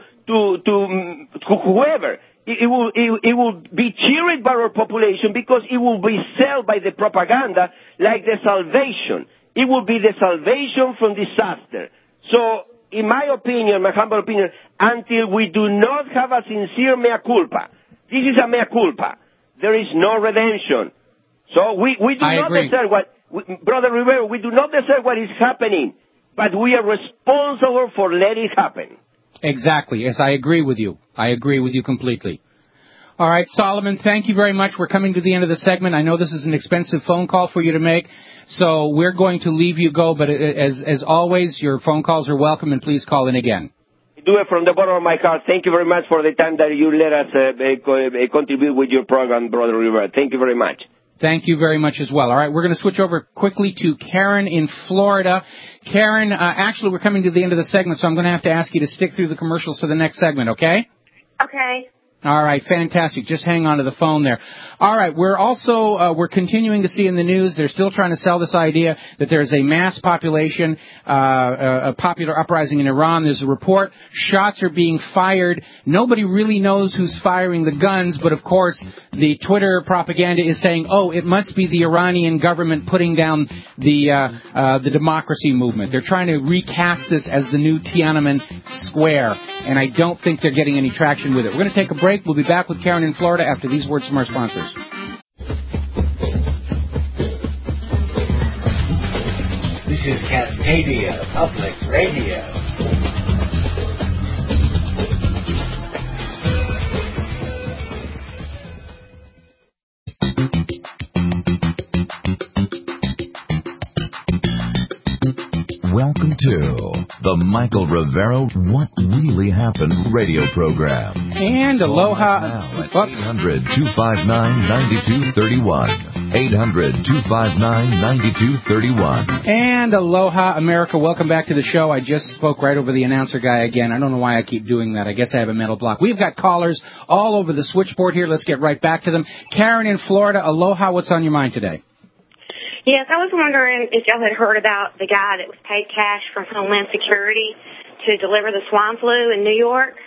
whoever. It will be cheered by our population because it will be sold by the propaganda like the salvation. It will be the salvation from disaster. So, in my opinion, my humble opinion, until we do not have a sincere mea culpa, this is a mea culpa, there is no redemption. So we do not deserve Brother Rivero, we do not deserve what is happening, but we are responsible for letting it happen. Exactly. Yes, I agree with you. I agree with you completely. All right, Solomon, thank you very much. We're coming to the end of the segment. I know this is an expensive phone call for you to make, so we're going to leave you go, but as always, your phone calls are welcome, and please call in again. Do it from the bottom of my heart. Thank you very much for the time that you let us contribute with your program, Brother Rivera. Thank you very much. Thank you very much as well. All right, we're going to switch over quickly to Karen in Florida. Karen, actually, we're coming to the end of the segment, so I'm going to have to ask you to stick through the commercials for the next segment, okay? Okay. All right, fantastic. Just hang on to the phone there. All right, we're also, we're continuing to see in the news, they're still trying to sell this idea that there's a mass population, a popular uprising in Iran. There's a report, shots are being fired. Nobody really knows who's firing the guns, but of course, the Twitter propaganda is saying, oh, it must be the Iranian government putting down the democracy movement. They're trying to recast this as the new Tiananmen Square, and I don't think they're getting any traction with it. We're going to take a break. We'll be back with Karen in Florida after these words from our sponsors. This is Cascadia Public Radio. to the Michael Rivero What Really Happened radio program. And aloha. Now at 800-259-9231. 800-259-9231. And aloha, America. Welcome back to the show. I just spoke right over the announcer guy again. I don't know why I keep doing that. I guess I have a mental block. We've got callers all over the switchboard here. Let's get right back to them. Karen in Florida. Aloha. What's on your mind today? Yes, I was wondering if y'all had heard about the guy that was paid cash from Homeland Security to deliver the swine flu in New York.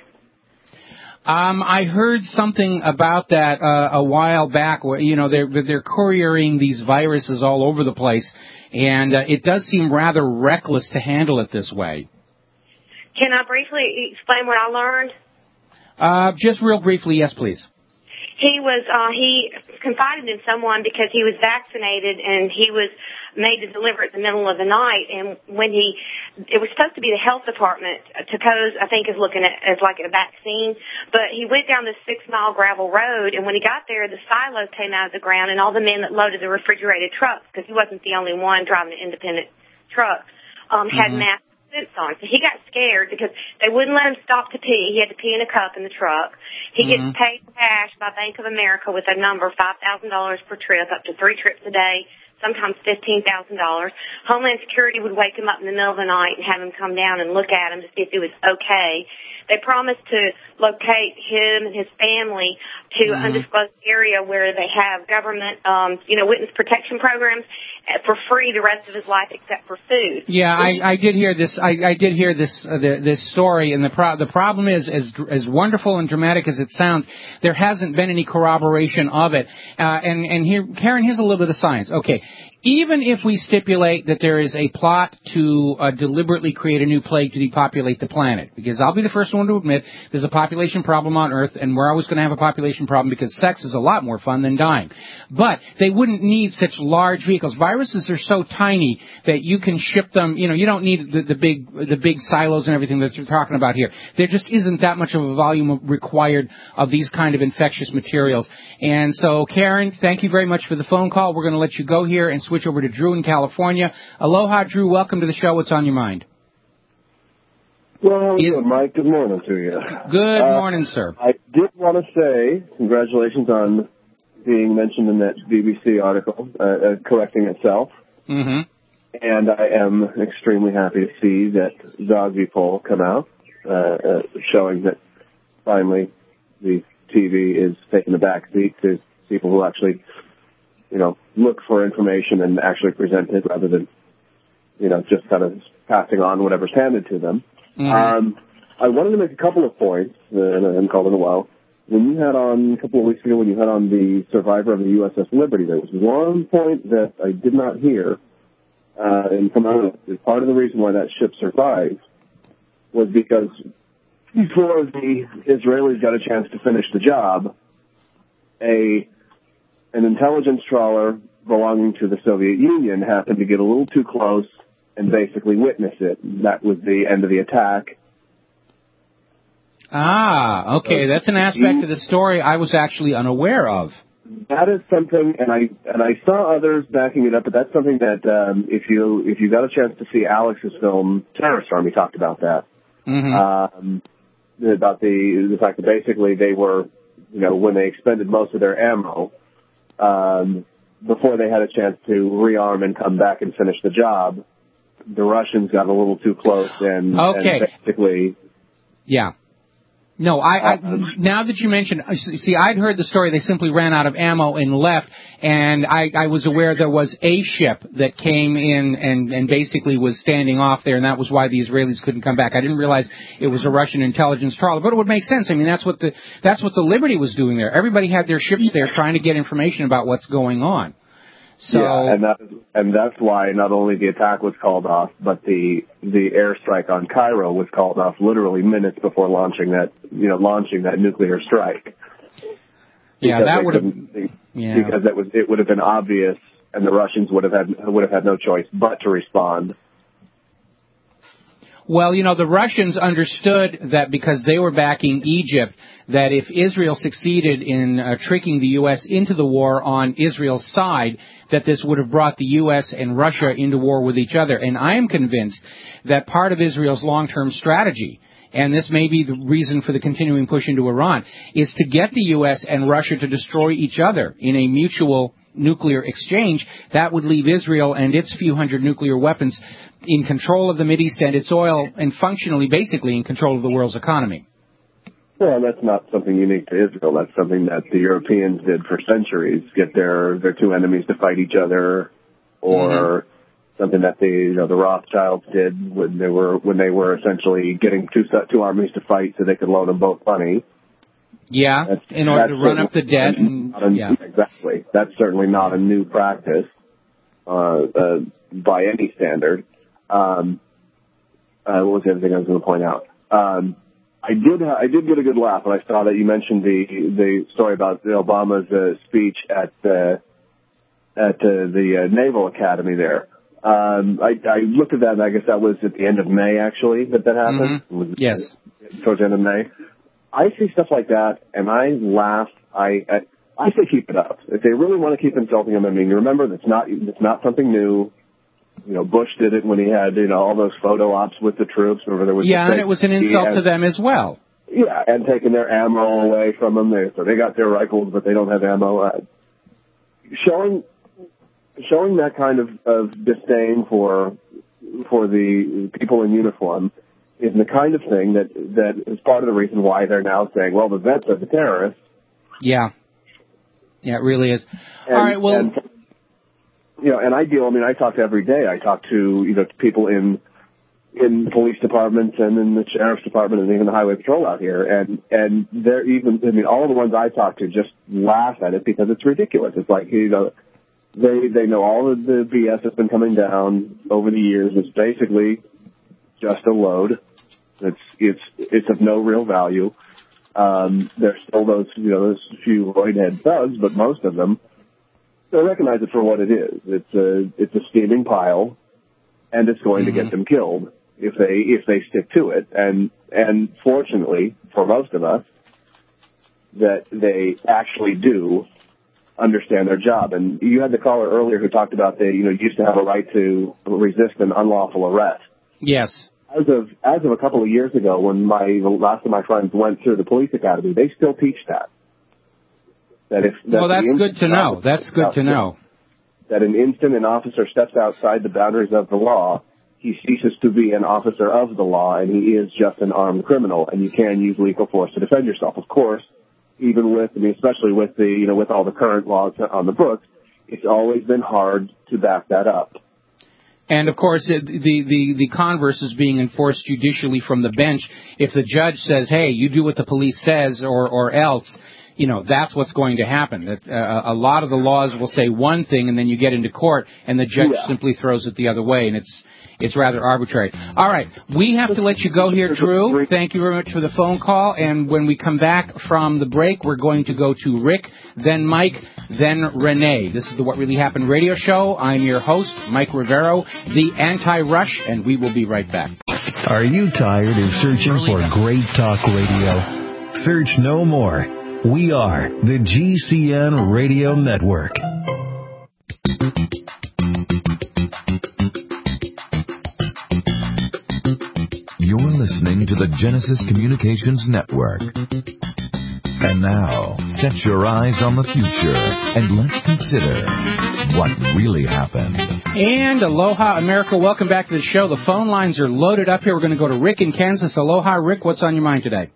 I heard something about that a while back. Where, you know, they're couriering these viruses all over the place, and it does seem rather reckless to handle it this way. Can I briefly explain what I learned? Just real briefly, yes, please. He confided in someone because he was vaccinated and he was made to deliver it in the middle of the night. And when it was supposed to be the health department to pose, I think, is looking at as like a vaccine. But he went down this 6-mile gravel road, and when he got there, the silos came out of the ground, and all the men that loaded the refrigerated trucks, because he wasn't the only one driving an independent truck, had masks on. So he got scared because they wouldn't let him stop to pee. He had to pee in a cup in the truck. He gets paid cash by Bank of America with a number, $5,000 per trip, up to 3 trips a day, sometimes $15,000. Homeland Security would wake him up in the middle of the night and have him come down and look at him to see if he was okay. They promised to locate him and his family to an undisclosed area where they have government, witness protection programs for free the rest of his life except for food. Yeah, I did hear this. I did hear this story, and the problem is, as wonderful and dramatic as it sounds, there hasn't been any corroboration of it. And here, Karen, here's a little bit of science. Okay. Even if we stipulate that there is a plot to deliberately create a new plague to depopulate the planet, because I'll be the first one to admit there's a population problem on Earth, and we're always going to have a population problem because sex is a lot more fun than dying. But they wouldn't need such large vehicles. Viruses are so tiny that you can ship them. You know, you don't need the big silos and everything that you're talking about here. There just isn't that much of a volume required of these kind of infectious materials. And so, Karen, thank you very much for the phone call. We're going to let you go here and switch over to Drew in California. Aloha, Drew. Welcome to the show. What's on your mind? Well, how are you doing, Mike? Good morning to you. Good morning, sir. I did want to say congratulations on being mentioned in that BBC article, correcting itself. Mm-hmm. And I am extremely happy to see that Zogby poll come out, showing that finally the TV is taking the back seat to people who actually, look for information and actually present it rather than, just kind of passing on whatever's handed to them. Mm-hmm. I wanted to make a couple of points, and I haven't called in a while. When you had on, a couple of weeks ago, when you had on the survivor of the USS Liberty, there was one point that I did not hear, and come out of part of the reason why that ship survived was because before the Israelis got a chance to finish the job, an intelligence trawler belonging to the Soviet Union happened to get a little too close and basically witness it. That was the end of the attack. Ah, okay. That's an aspect of the story I was actually unaware of. That is something, and I saw others backing it up, but that's something that if you got a chance to see Alex's film Terrorist Army, talked about that. Mm-hmm. About the fact that basically they were, when they expended most of their ammo, before they had a chance to rearm and come back and finish the job, the Russians got a little too close and basically... Yeah. No, now that you mentioned, see, I'd heard the story, they simply ran out of ammo and left, and I was aware there was a ship that came in and basically was standing off there, and that was why the Israelis couldn't come back. I didn't realize it was a Russian intelligence trawler, but it would make sense. I mean, that's what the Liberty was doing there. Everybody had their ships there trying to get information about what's going on. So, yeah, and that's why not only the attack was called off, but the airstrike on Cairo was called off literally minutes before launching that nuclear strike. Yeah, that would have. Yeah. Because it would have been obvious, and the Russians would have had no choice but to respond. Well, the Russians understood that because they were backing Egypt, that if Israel succeeded in tricking the U.S. into the war on Israel's side, that this would have brought the U.S. and Russia into war with each other. And I am convinced that part of Israel's long-term strategy, and this may be the reason for the continuing push into Iran, is to get the U.S. and Russia to destroy each other in a mutual nuclear exchange. That would leave Israel and its few hundred nuclear weapons in control of the Mideast and its oil, and functionally, basically, in control of the world's economy. Well, that's not something unique to Israel. That's something that the Europeans did for centuries, get their two enemies to fight each other, or something that the Rothschilds did when they were essentially getting two armies to fight so they could loan them both money. Yeah, in order to run up the debt. Exactly. That's certainly not a new practice by any standard. What was the other thing I was going to point out? I did get a good laugh when I saw that you mentioned the story about Obama's speech at the Naval Academy there. I looked at that, and I guess that was at the end of May, actually, that happened. Mm-hmm. Yes. Towards the end of May. I see stuff like that, and I laugh. I say keep it up. If they really want to keep insulting him, I mean, remember, it's not something new. Bush did it when he had, all those photo ops with the troops. Remember, there was and it was an insult to them as well. Yeah, and taking their ammo away from them. So they got their rifles, but they don't have ammo. Showing that kind of disdain for the people in uniform is the kind of thing that is part of the reason why they're now saying, well, the vets are the terrorists. Yeah. Yeah, it really is. All right, well... And I talk every day. I talk to, people in police departments and in the sheriff's department and even the highway patrol out here. And they're all the ones I talk to just laugh at it because it's ridiculous. It's like, they know all of the BS that's been coming down over the years. It's basically just a load. It's of no real value. There's still those few roidhead thugs, but most of them, they recognize it for what it is. It's a steaming pile, and it's going to get them killed if they stick to it. And fortunately, for most of us, that they actually do understand their job. And you had the caller earlier who talked about they used to have a right to resist an unlawful arrest. Yes. As of a couple of years ago, when the last of my friends went through the police academy, they still teach that. That's good to know. That's good to know. That an instant an officer steps outside the boundaries of the law, he ceases to be an officer of the law, and he is just an armed criminal, and you can use lethal force to defend yourself. Of course, especially with with all the current laws on the books, it's always been hard to back that up. And, of course, the converse is being enforced judicially from the bench. If the judge says, hey, you do what the police says or else, that's what's going to happen. That a lot of the laws will say one thing, and then you get into court, and the judge simply throws it the other way, and it's rather arbitrary. All right, we have to let you go here, Drew. Thank you very much for the phone call, and when we come back from the break, we're going to go to Rick, then Mike, then Renee. This is the What Really Happened radio show. I'm your host, Mike Rivero, the Anti-Rush, and we will be right back. Are you tired of searching for great talk radio? Search no more. We are the GCN Radio Network. You're listening to the Genesis Communications Network. And now, set your eyes on the future and let's consider what really happened. And aloha, America. Welcome back to the show. The phone lines are loaded up here. We're going to go to Rick in Kansas. Aloha, Rick. What's on your mind today?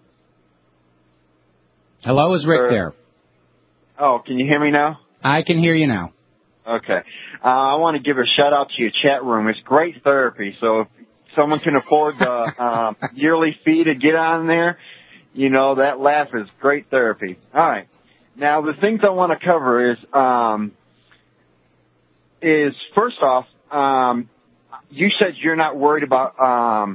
Hello, is Rick there? Oh, can you hear me now? I can hear you now. Okay. I want to give a shout-out to your chat room. It's great therapy, so if someone can afford the yearly fee to get on there, that laugh is great therapy. All right. Now, the things I want to cover is first off, you said you're not worried about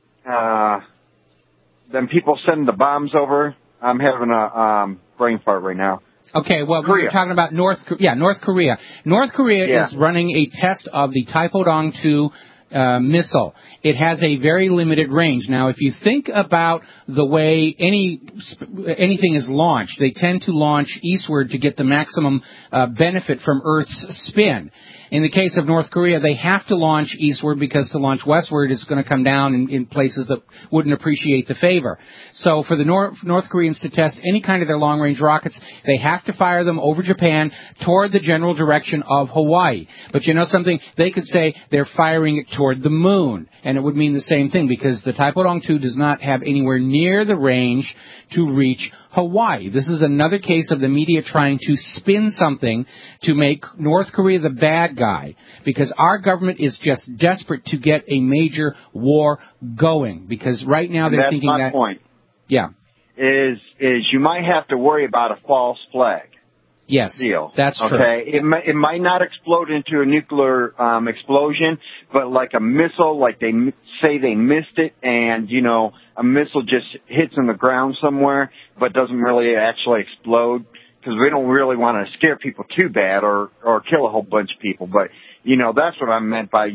them people sending the bombs over. I'm having a brain fart right now. Okay, well, we're talking about North Korea. North Korea is running a test of the Taepodong 2 missile. It has a very limited range. Now, if you think about the way anything is launched, they tend to launch eastward to get the maximum benefit from Earth's spin. In the case of North Korea, they have to launch eastward because to launch westward is going to come down in places that wouldn't appreciate the favor. So for the North Koreans to test any kind of their long-range rockets, they have to fire them over Japan toward the general direction of Hawaii. But you know something? They could say they're firing it toward the moon, and it would mean the same thing because the Taepodong 2 does not have anywhere near the range to reach Hawaii. This is another case of the media trying to spin something to make North Korea the bad guy, because our government is just desperate to get a major war going, because right now they're thinking that... That's my point. Yeah. Is you might have to worry about a false flag. Yes, deal. That's true. Okay, it might not explode into a nuclear explosion, but like a missile, like they say they missed it, and you know a missile just hits in the ground somewhere, but doesn't really actually explode, because we don't really want to scare people too bad or kill a whole bunch of people. But you know that's what I meant by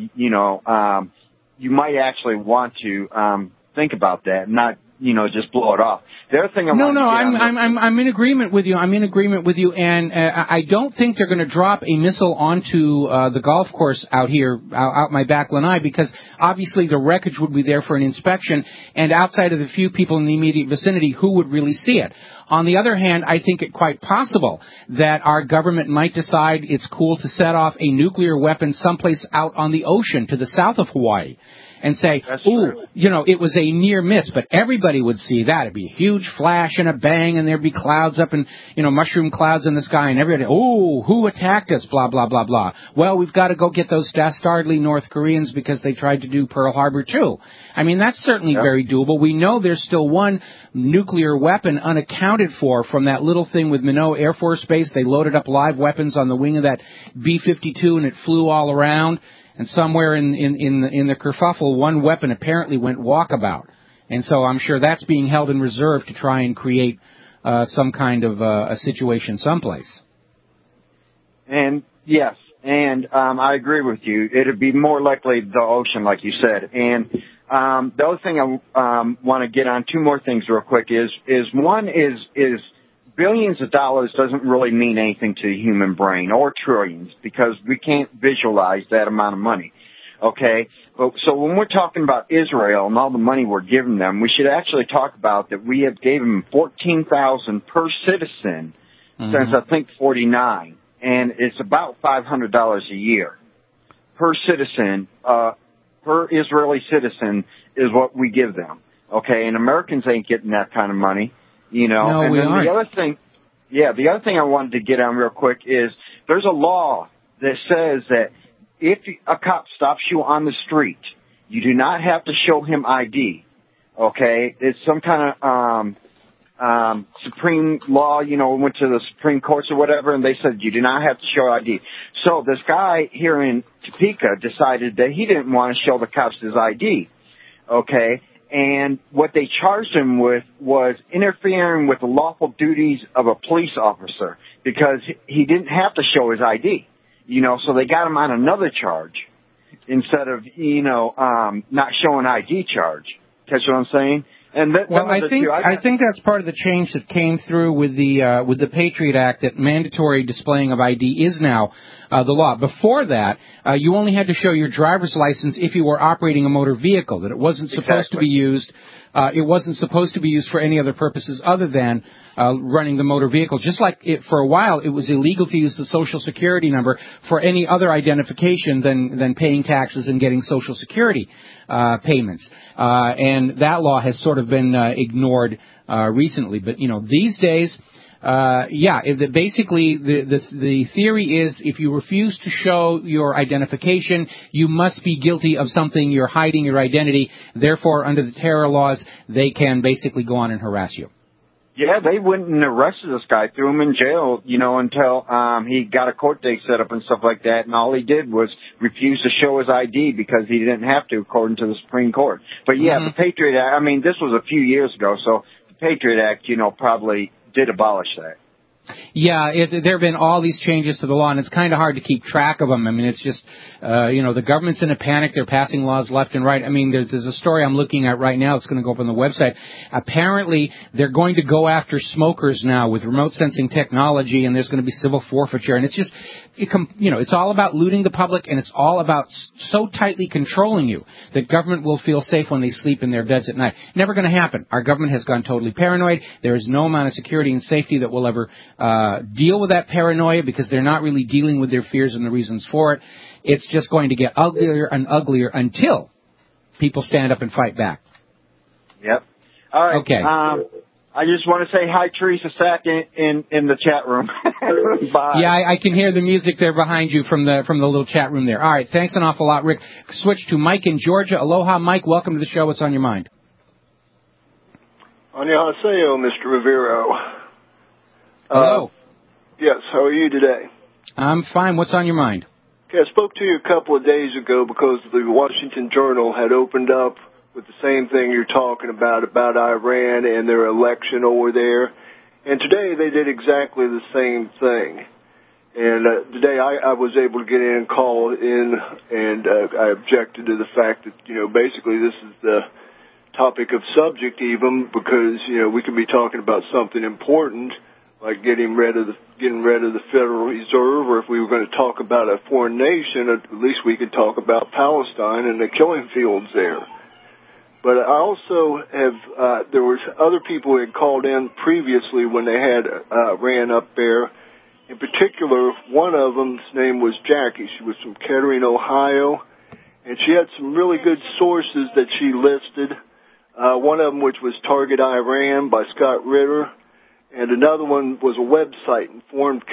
you might actually want to think about that, not just blow it off. The other thing I'm in agreement with you. I'm in agreement with you, and I don't think they're going to drop a missile onto the golf course out here, out my back lanai, because obviously the wreckage would be there for an inspection, and outside of the few people in the immediate vicinity, who would really see it? On the other hand, I think it quite possible that our government might decide it's cool to set off a nuclear weapon someplace out on the ocean to the south of Hawaii, and say, it was a near miss, but everybody would see that. It'd be a huge flash and a bang, and there'd be clouds up and, mushroom clouds in the sky, and everybody, who attacked us, blah, blah, blah, blah. Well, we've got to go get those dastardly North Koreans because they tried to do Pearl Harbor too. I mean, that's certainly very doable. We know there's still one nuclear weapon unaccounted for from that little thing with Minot Air Force Base. They loaded up live weapons on the wing of that B-52, and it flew all around. And somewhere in the kerfuffle, one weapon apparently went walkabout. And so I'm sure that's being held in reserve to try and create some kind of a situation someplace. And yes, and I agree with you. It'd be more likely the ocean, like you said. And the other thing I want to get on, two more things real quick, is one is billions of dollars doesn't really mean anything to the human brain, or trillions, because we can't visualize that amount of money. Okay? So when we're talking about Israel and all the money we're giving them, we should actually talk about that we have gave them $14,000 per citizen since I think 49, and it's about $500 a year per citizen, per Israeli citizen is what we give them. Okay? And Americans ain't getting that kind of money. No, and we then aren't. the other thing I wanted to get on real quick is there's a law that says that if a cop stops you on the street, you do not have to show him ID. Okay? It's some kind of supreme law, went to the Supreme Courts or whatever, and they said you do not have to show ID. So this guy here in Topeka decided that he didn't want to show the cops his ID. Okay? And what they charged him with was interfering with the lawful duties of a police officer, because he didn't have to show his ID, so they got him on another charge instead of, not showing ID charge. Catch what I'm saying? And I think that's part of the change that came through with the Patriot Act, that mandatory displaying of ID is now the law. Before that, you only had to show your driver's license if you were operating a motor vehicle. That it wasn't supposed to be used. It wasn't supposed to be used for any other purposes other than running the motor vehicle. Just like for a while, it was illegal to use the Social Security number for any other identification than paying taxes and getting Social Security payments. And that law has sort of been ignored recently. But, these days, basically the theory is if you refuse to show your identification, you must be guilty of something. You're hiding your identity. Therefore, under the terror laws, they can basically go on and harass you. Yeah, they went and arrested this guy, threw him in jail, until he got a court date set up and stuff like that, and all he did was refuse to show his ID because he didn't have to, according to the Supreme Court. But the Patriot Act, this was a few years ago, so the Patriot Act, probably did abolish that. Yeah, there have been all these changes to the law, and it's kind of hard to keep track of them. I mean, it's just, the government's in a panic. They're passing laws left and right. I mean, there's a story I'm looking at right now. It's going to go up on the website. Apparently, they're going to go after smokers now with remote sensing technology, and there's going to be civil forfeiture. And it's just, it's all about looting the public, and it's all about so tightly controlling you that government will feel safe when they sleep in their beds at night. Never going to happen. Our government has gone totally paranoid. There is no amount of security and safety that will ever deal with that paranoia, because they're not really dealing with their fears and the reasons for it. It's just going to get uglier and uglier until people stand up and fight back. Yep. All right. Okay. I just want to say hi, Teresa Sack, in the chat room. Bye. Yeah, I can hear the music there behind you from the little chat room there. All right, thanks an awful lot, Rick. Switch to Mike in Georgia. Aloha, Mike. Welcome to the show. What's on your mind? Annyeonghaseyo, Mr. Rivero. Hello. Yes, how are you today? I'm fine. What's on your mind? Okay, I spoke to you a couple of days ago because the Washington Journal had opened up with the same thing you're talking about Iran and their election over there. And today they did exactly the same thing. And today I was able to get in and call in, and I objected to the fact that, basically this is the topic of subject even, because, we could be talking about something important, like getting rid of the Federal Reserve, or if we were going to talk about a foreign nation, at least we could talk about Palestine and the killing fields there. But I also have, there was other people who had called in previously when they had ran up there. In particular, one of them's name was Jackie. She was from Kettering, Ohio, and she had some really good sources that she listed. One of them, which was Target Iran by Scott Ritter, and another one was a website, Informed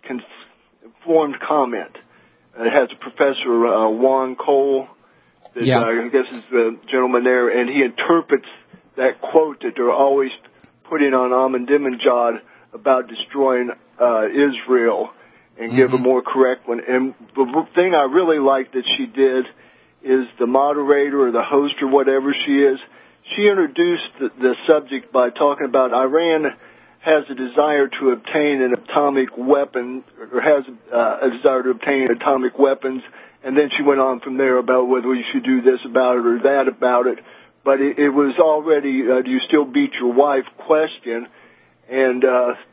Comment. It has a professor, Juan Cole, that I guess is the gentleman there, and he interprets that quote that they're always putting on Ahmadinejad about destroying Israel, and give a more correct one. And the thing I really like that she did is the moderator or the host or whatever she is, she introduced the subject by talking about Iran has a desire to obtain an atomic weapon, or has a desire to obtain atomic weapons, and then she went on from there about whether you should do this about it or that about it. But it was already, do you still beat your wife question, and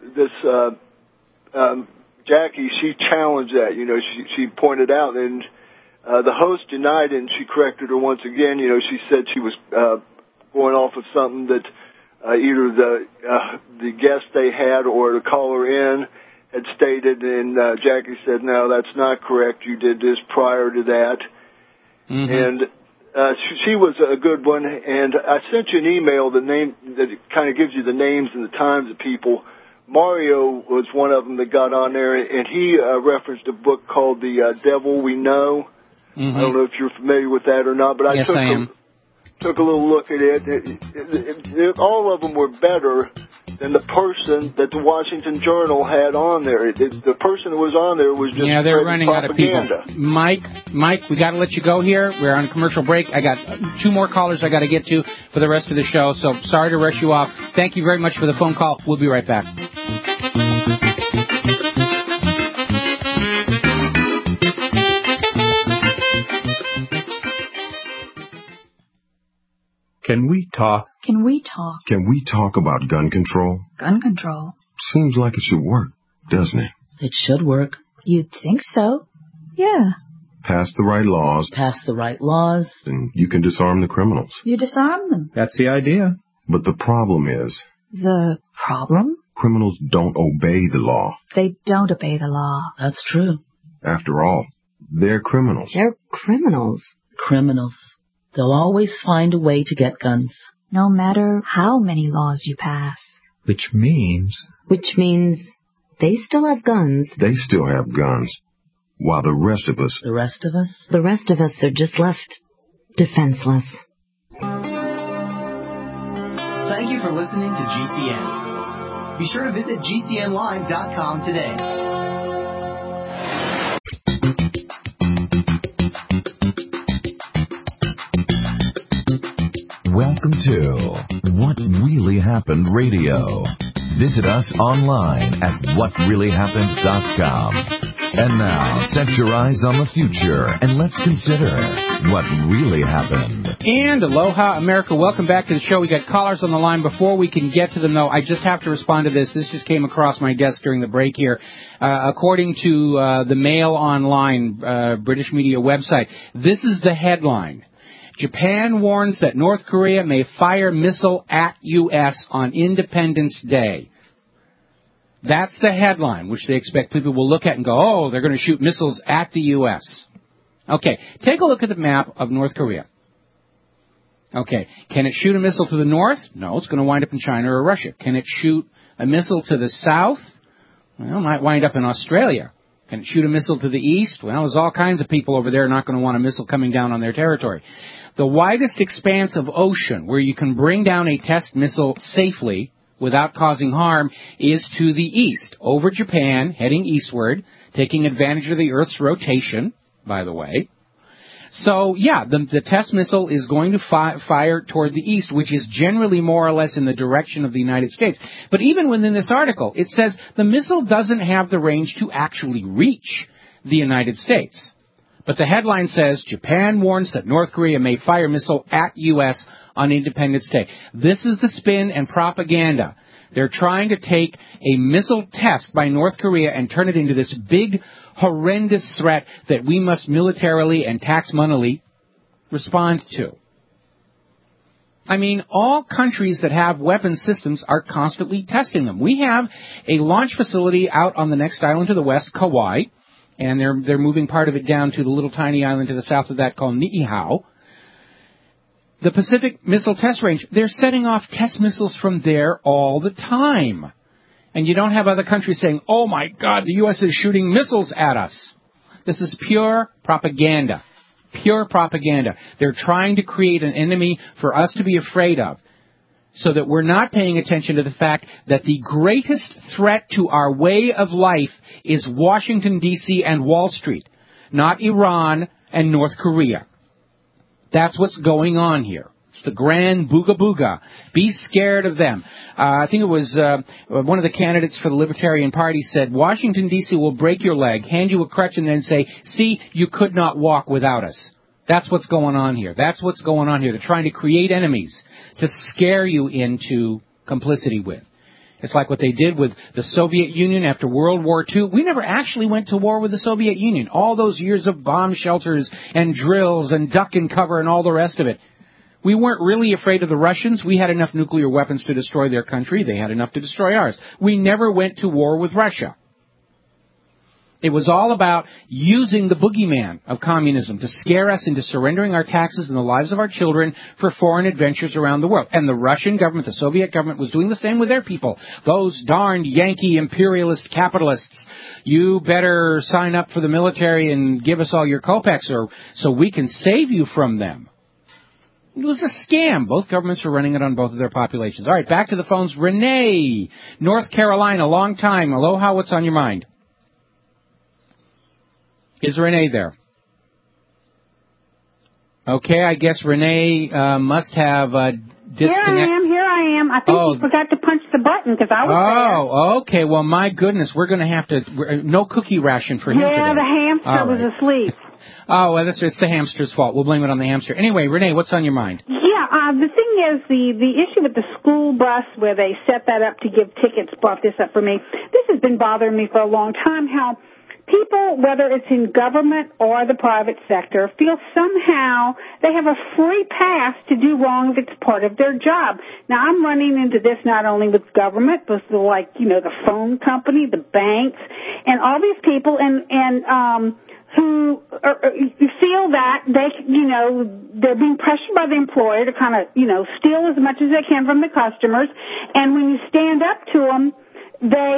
Jackie, she challenged that, she pointed out, and the host denied it, and she corrected her once again. She said she was going off of something that either the guest they had or the caller in had stated, and Jackie said, no, that's not correct. You did this prior to that. And she was a good one, and I sent you an email, the name that kind of gives you the names and the times of people. Mario was one of them that got on there, and he referenced a book called The Devil We Know. I don't know if you're familiar with that or not, but I took a little look at it. All of them were better than the person that the Washington Journal had on there. The person that was on there was just they're running propaganda. out of people. Mike, we got to let you go here. We're on a commercial break. I got 2 more callers I got to get to for the rest of the show, so sorry to rush you off. Thank you very much for the phone call. We'll be right back. Can we talk? Can we talk? Can we talk about gun control? Gun control? Seems like it should work, doesn't it? It should work. You'd think so. Yeah. Pass the right laws. Pass the right laws. And you can disarm the criminals. You disarm them. That's the idea. But the problem is... The problem? Criminals don't obey the law. They don't obey the law. That's true. After all, they're criminals. They're criminals. Criminals. They'll always find a way to get guns. No matter how many laws you pass. Which means they still have guns. They still have guns. While the rest of us... The rest of us? The rest of us are just left defenseless. Thank you for listening to GCN. Be sure to visit GCNlive.com today. Welcome to What Really Happened Radio. Visit us online at whatreallyhappened.com. And now, set your eyes on the future and let's consider what really happened. And aloha, America. Welcome back to the show. We got callers on the line. Before we can get to them, though, I just have to respond to this. This just came across my desk during the break here. According to the Mail Online, British media website, this is the headline. Japan warns that North Korea may fire missile at U.S. on Independence Day. That's the headline, which they expect people will look at and go, oh, they're going to shoot missiles at the U.S. Okay, take a look at the map of North Korea. Okay, can it shoot a missile to the north? No, it's going to wind up in China or Russia. Can it shoot a missile to the south? Well, it might wind up in Australia. Can it shoot a missile to the east? Well, there's all kinds of people over there not going to want a missile coming down on their territory. The widest expanse of ocean where you can bring down a test missile safely without causing harm is to the east, over Japan, heading eastward, taking advantage of the Earth's rotation, by the way. So, yeah, the test missile is going to fire toward the east, which is generally more or less in the direction of the United States. But even within this article, it says the missile doesn't have the range to actually reach the United States. But the headline says, Japan warns that North Korea may fire missile at U.S. on Independence Day. This is the spin and propaganda. They're trying to take a missile test by North Korea and turn it into this big, horrendous threat that we must militarily and tax moneyly respond to. I mean, all countries that have weapon systems are constantly testing them. We have a launch facility out on the next island to the west, Kauai, and they're moving part of it down to the little tiny island to the south of that called Niihau. The Pacific Missile Test Range, they're setting off test missiles from there all the time. And you don't have other countries saying, oh my God, the U.S. is shooting missiles at us. This is pure propaganda. Pure propaganda. They're trying to create an enemy for us to be afraid of, so that we're not paying attention to the fact that the greatest threat to our way of life is Washington, D.C. and Wall Street, not Iran and North Korea. That's what's going on here. It's the grand booga booga. Be scared of them. I think it was one of the candidates for the Libertarian Party said, Washington, D.C. will break your leg, hand you a crutch, and then say, see, you could not walk without us. That's what's going on here. That's what's going on here. They're trying to create enemies to scare you into complicity with. It's like what they did with the Soviet Union after World War II. We never actually went to war with the Soviet Union. All those years of bomb shelters and drills and duck and cover and all the rest of it. We weren't really afraid of the Russians. We had enough nuclear weapons to destroy their country. They had enough to destroy ours. We never went to war with Russia. It was all about using the boogeyman of communism to scare us into surrendering our taxes and the lives of our children for foreign adventures around the world. And the Russian government, the Soviet government, was doing the same with their people. Those darned Yankee imperialist capitalists. You better sign up for the military and give us all your kopecks so we can save you from them. It was a scam. Both governments were running it on both of their populations. All right, back to the phones. Renee, North Carolina, long time. Aloha, what's on your mind? Is Renee there? Okay, I guess Renee must have disconnected. Here I am. I think you forgot to punch the button because I was there. Oh, okay. Well, my goodness, we're going to have to... No cookie ration for him today. Yeah, the hamster was asleep. Oh, well, it's the hamster's fault. We'll blame it on the hamster. Anyway, Renee, what's on your mind? Yeah, the thing is, the issue with the school bus where they set that up to give tickets brought this up for me. This has been bothering me for a long time, how people, whether it's in government or the private sector, feel somehow they have a free pass to do wrong if it's part of their job. Now, I'm running into this not only with government, but like, the phone company, the banks, and all these people, and who feel that they're being pressured by the employer to kind of, steal as much as they can from the customers. And when you stand up to them, they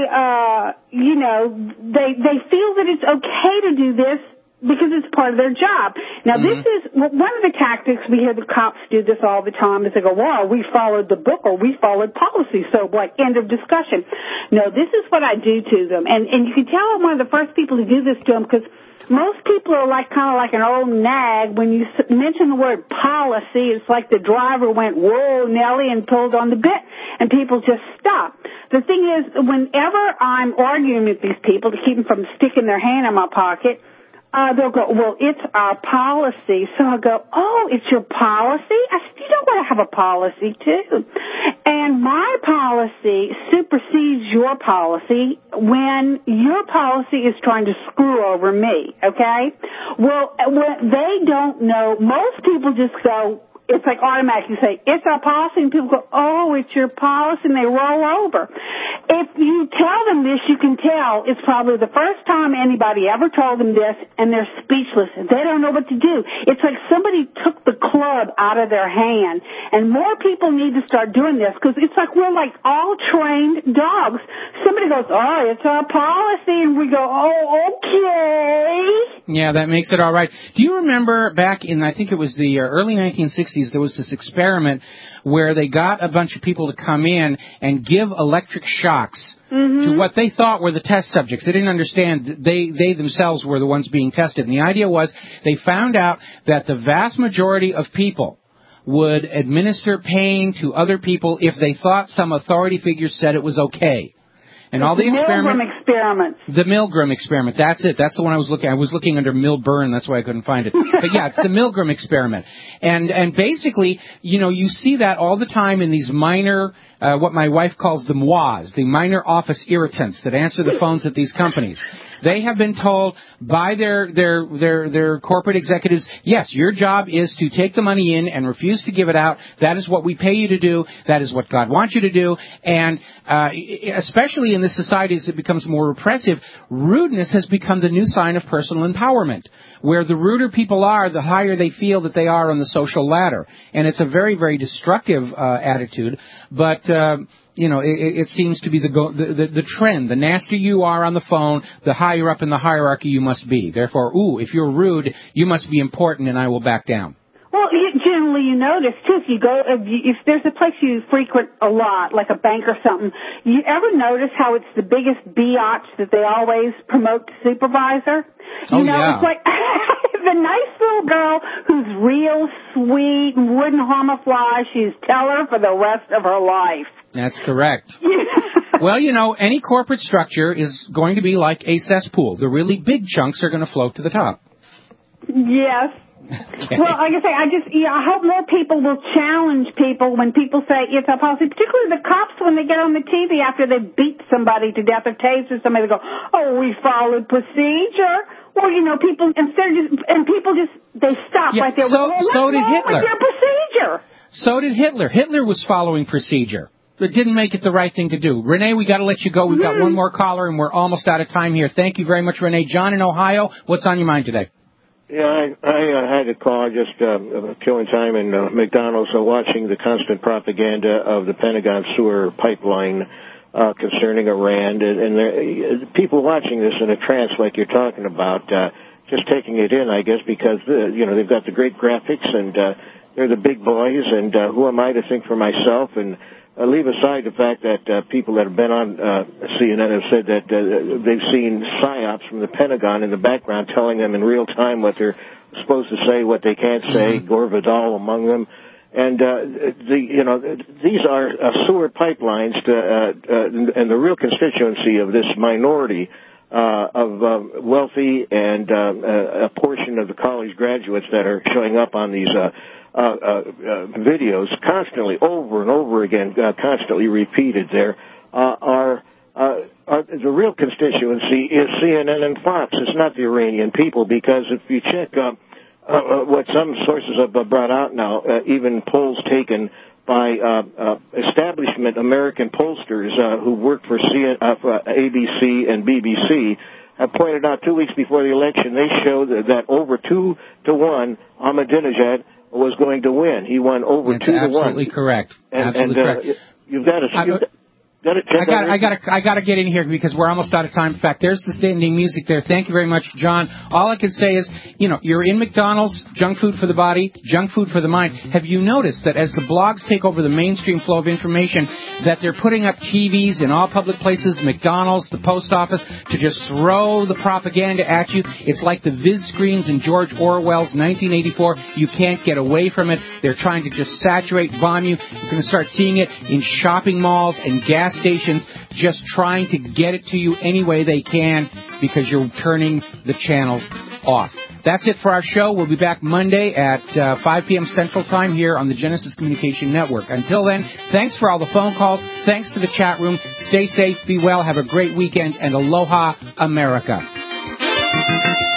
feel that it's okay to do this because it's part of their job. Now, this is one of the tactics we hear the cops do this all the time is they go, well, we followed the book or we followed policy, so like end of discussion. No, this is what I do to them. And you can tell I'm one of the first people to do this to them because most people are kind of like an old nag. When you mention the word policy, it's like the driver went, whoa, Nellie, and pulled on the bit, and people just stop. The thing is, whenever I'm arguing with these people to keep them from sticking their hand in my pocket, they'll go, well, it's our policy. So I go, oh, it's your policy? I said, you know what, I have a policy too. And my policy supersedes your policy when your policy is trying to screw over me, okay? Well, they don't know. Most people just go, it's like automatic. You say, it's our policy, and people go, oh, it's your policy, and they roll over. If you tell them this, you can tell it's probably the first time anybody ever told them this, and they're speechless. They don't know what to do. It's like somebody took the club out of their hand, and more people need to start doing this, because it's like we're like all trained dogs. Somebody goes, oh, it's our policy, and we go, oh, okay. Yeah, that makes it all right. Do you remember back in, I think it was the early 1960s, there was this experiment where they got a bunch of people to come in and give electric shocks to what they thought were the test subjects. They didn't understand they themselves were the ones being tested. And the idea was they found out that the vast majority of people would administer pain to other people if they thought some authority figure said it was okay. And all the experiments. The Milgram experiment. That's it. That's the one I was looking. I was looking under Milburn. That's why I couldn't find it. But yeah, it's the Milgram experiment. And basically, you know, you see that all the time in these minor, what my wife calls the MWAs, the minor office irritants that answer the phones at these companies. They have been told by their corporate executives, yes, your job is to take the money in and refuse to give it out. That is what we pay you to do. That is what God wants you to do. And especially in this society as it becomes more repressive, rudeness has become the new sign of personal empowerment. Where the ruder people are, the higher they feel that they are on the social ladder. And it's a very, very destructive attitude. But you know, it seems to be the trend. The nastier you are on the phone, the higher up in the hierarchy you must be. Therefore, if you're rude, you must be important, and I will back down. Well, generally you notice, too, if there's a place you frequent a lot, like a bank or something, you ever notice how it's the biggest biatch that they always promote to supervisor? Yeah. It's like the nice little girl who's real sweet and wouldn't harm a fly, she's teller for the rest of her life. That's correct. Well, you know, any corporate structure is going to be like a cesspool. The really big chunks are going to float to the top. Yes. Okay. Well, like I say, I hope more people will challenge people when people say it's our policy, particularly the cops when they get on the TV after they beat somebody to death or taser somebody, they go, oh, we followed procedure. Well, you know, people, they stop right there. So did Hitler. With their procedure? So did Hitler. Hitler was following procedure. It didn't make it the right thing to do. Renee, we got to let you go. We've got one more caller, and we're almost out of time here. Thank you very much, Renee. John in Ohio, what's on your mind today? Yeah, I had to call just killing time in McDonald's watching the constant propaganda of the Pentagon sewer pipeline concerning Iran, and people watching this in a trance like you're talking about, just taking it in, I guess, because they've got the great graphics and they're the big boys, and who am I to think for myself? And leave aside the fact that people that have been on CNN have said that they've seen psyops from the Pentagon in the background telling them in real time what they're supposed to say, what they can't say, Gore Vidal among them. And these are sewer pipelines and the real constituency of this minority of wealthy and a portion of the college graduates that are showing up on these videos constantly, over and over again, constantly repeated there, the real constituency is CNN and Fox. It's not the Iranian people, because if you check what some sources have brought out now, even polls taken by establishment American pollsters who work for ABC and BBC, have pointed out 2 weeks before the election, they showed that over 2-1 Ahmadinejad was going to win. He won over 2-1. Absolutely correct. Absolutely correct. You've got to. I got to get in here because we're almost out of time. In fact, there's the standing music there. Thank you very much, John. All I can say is, you're in McDonald's, junk food for the body, junk food for the mind. Have you noticed that as the blogs take over the mainstream flow of information, that they're putting up TVs in all public places, McDonald's, the post office, to just throw the propaganda at you? It's like the viz screens in George Orwell's 1984. You can't get away from it. They're trying to just saturate, bomb you. You're going to start seeing it in shopping malls and gas gas stations just trying to get it to you any way they can because you're turning the channels off. That's it for our show. We'll be back Monday at 5 p.m. Central Time here on the Genesis Communication Network. Until then, thanks for all the phone calls. Thanks to the chat room. Stay safe, be well, have a great weekend, and aloha, America.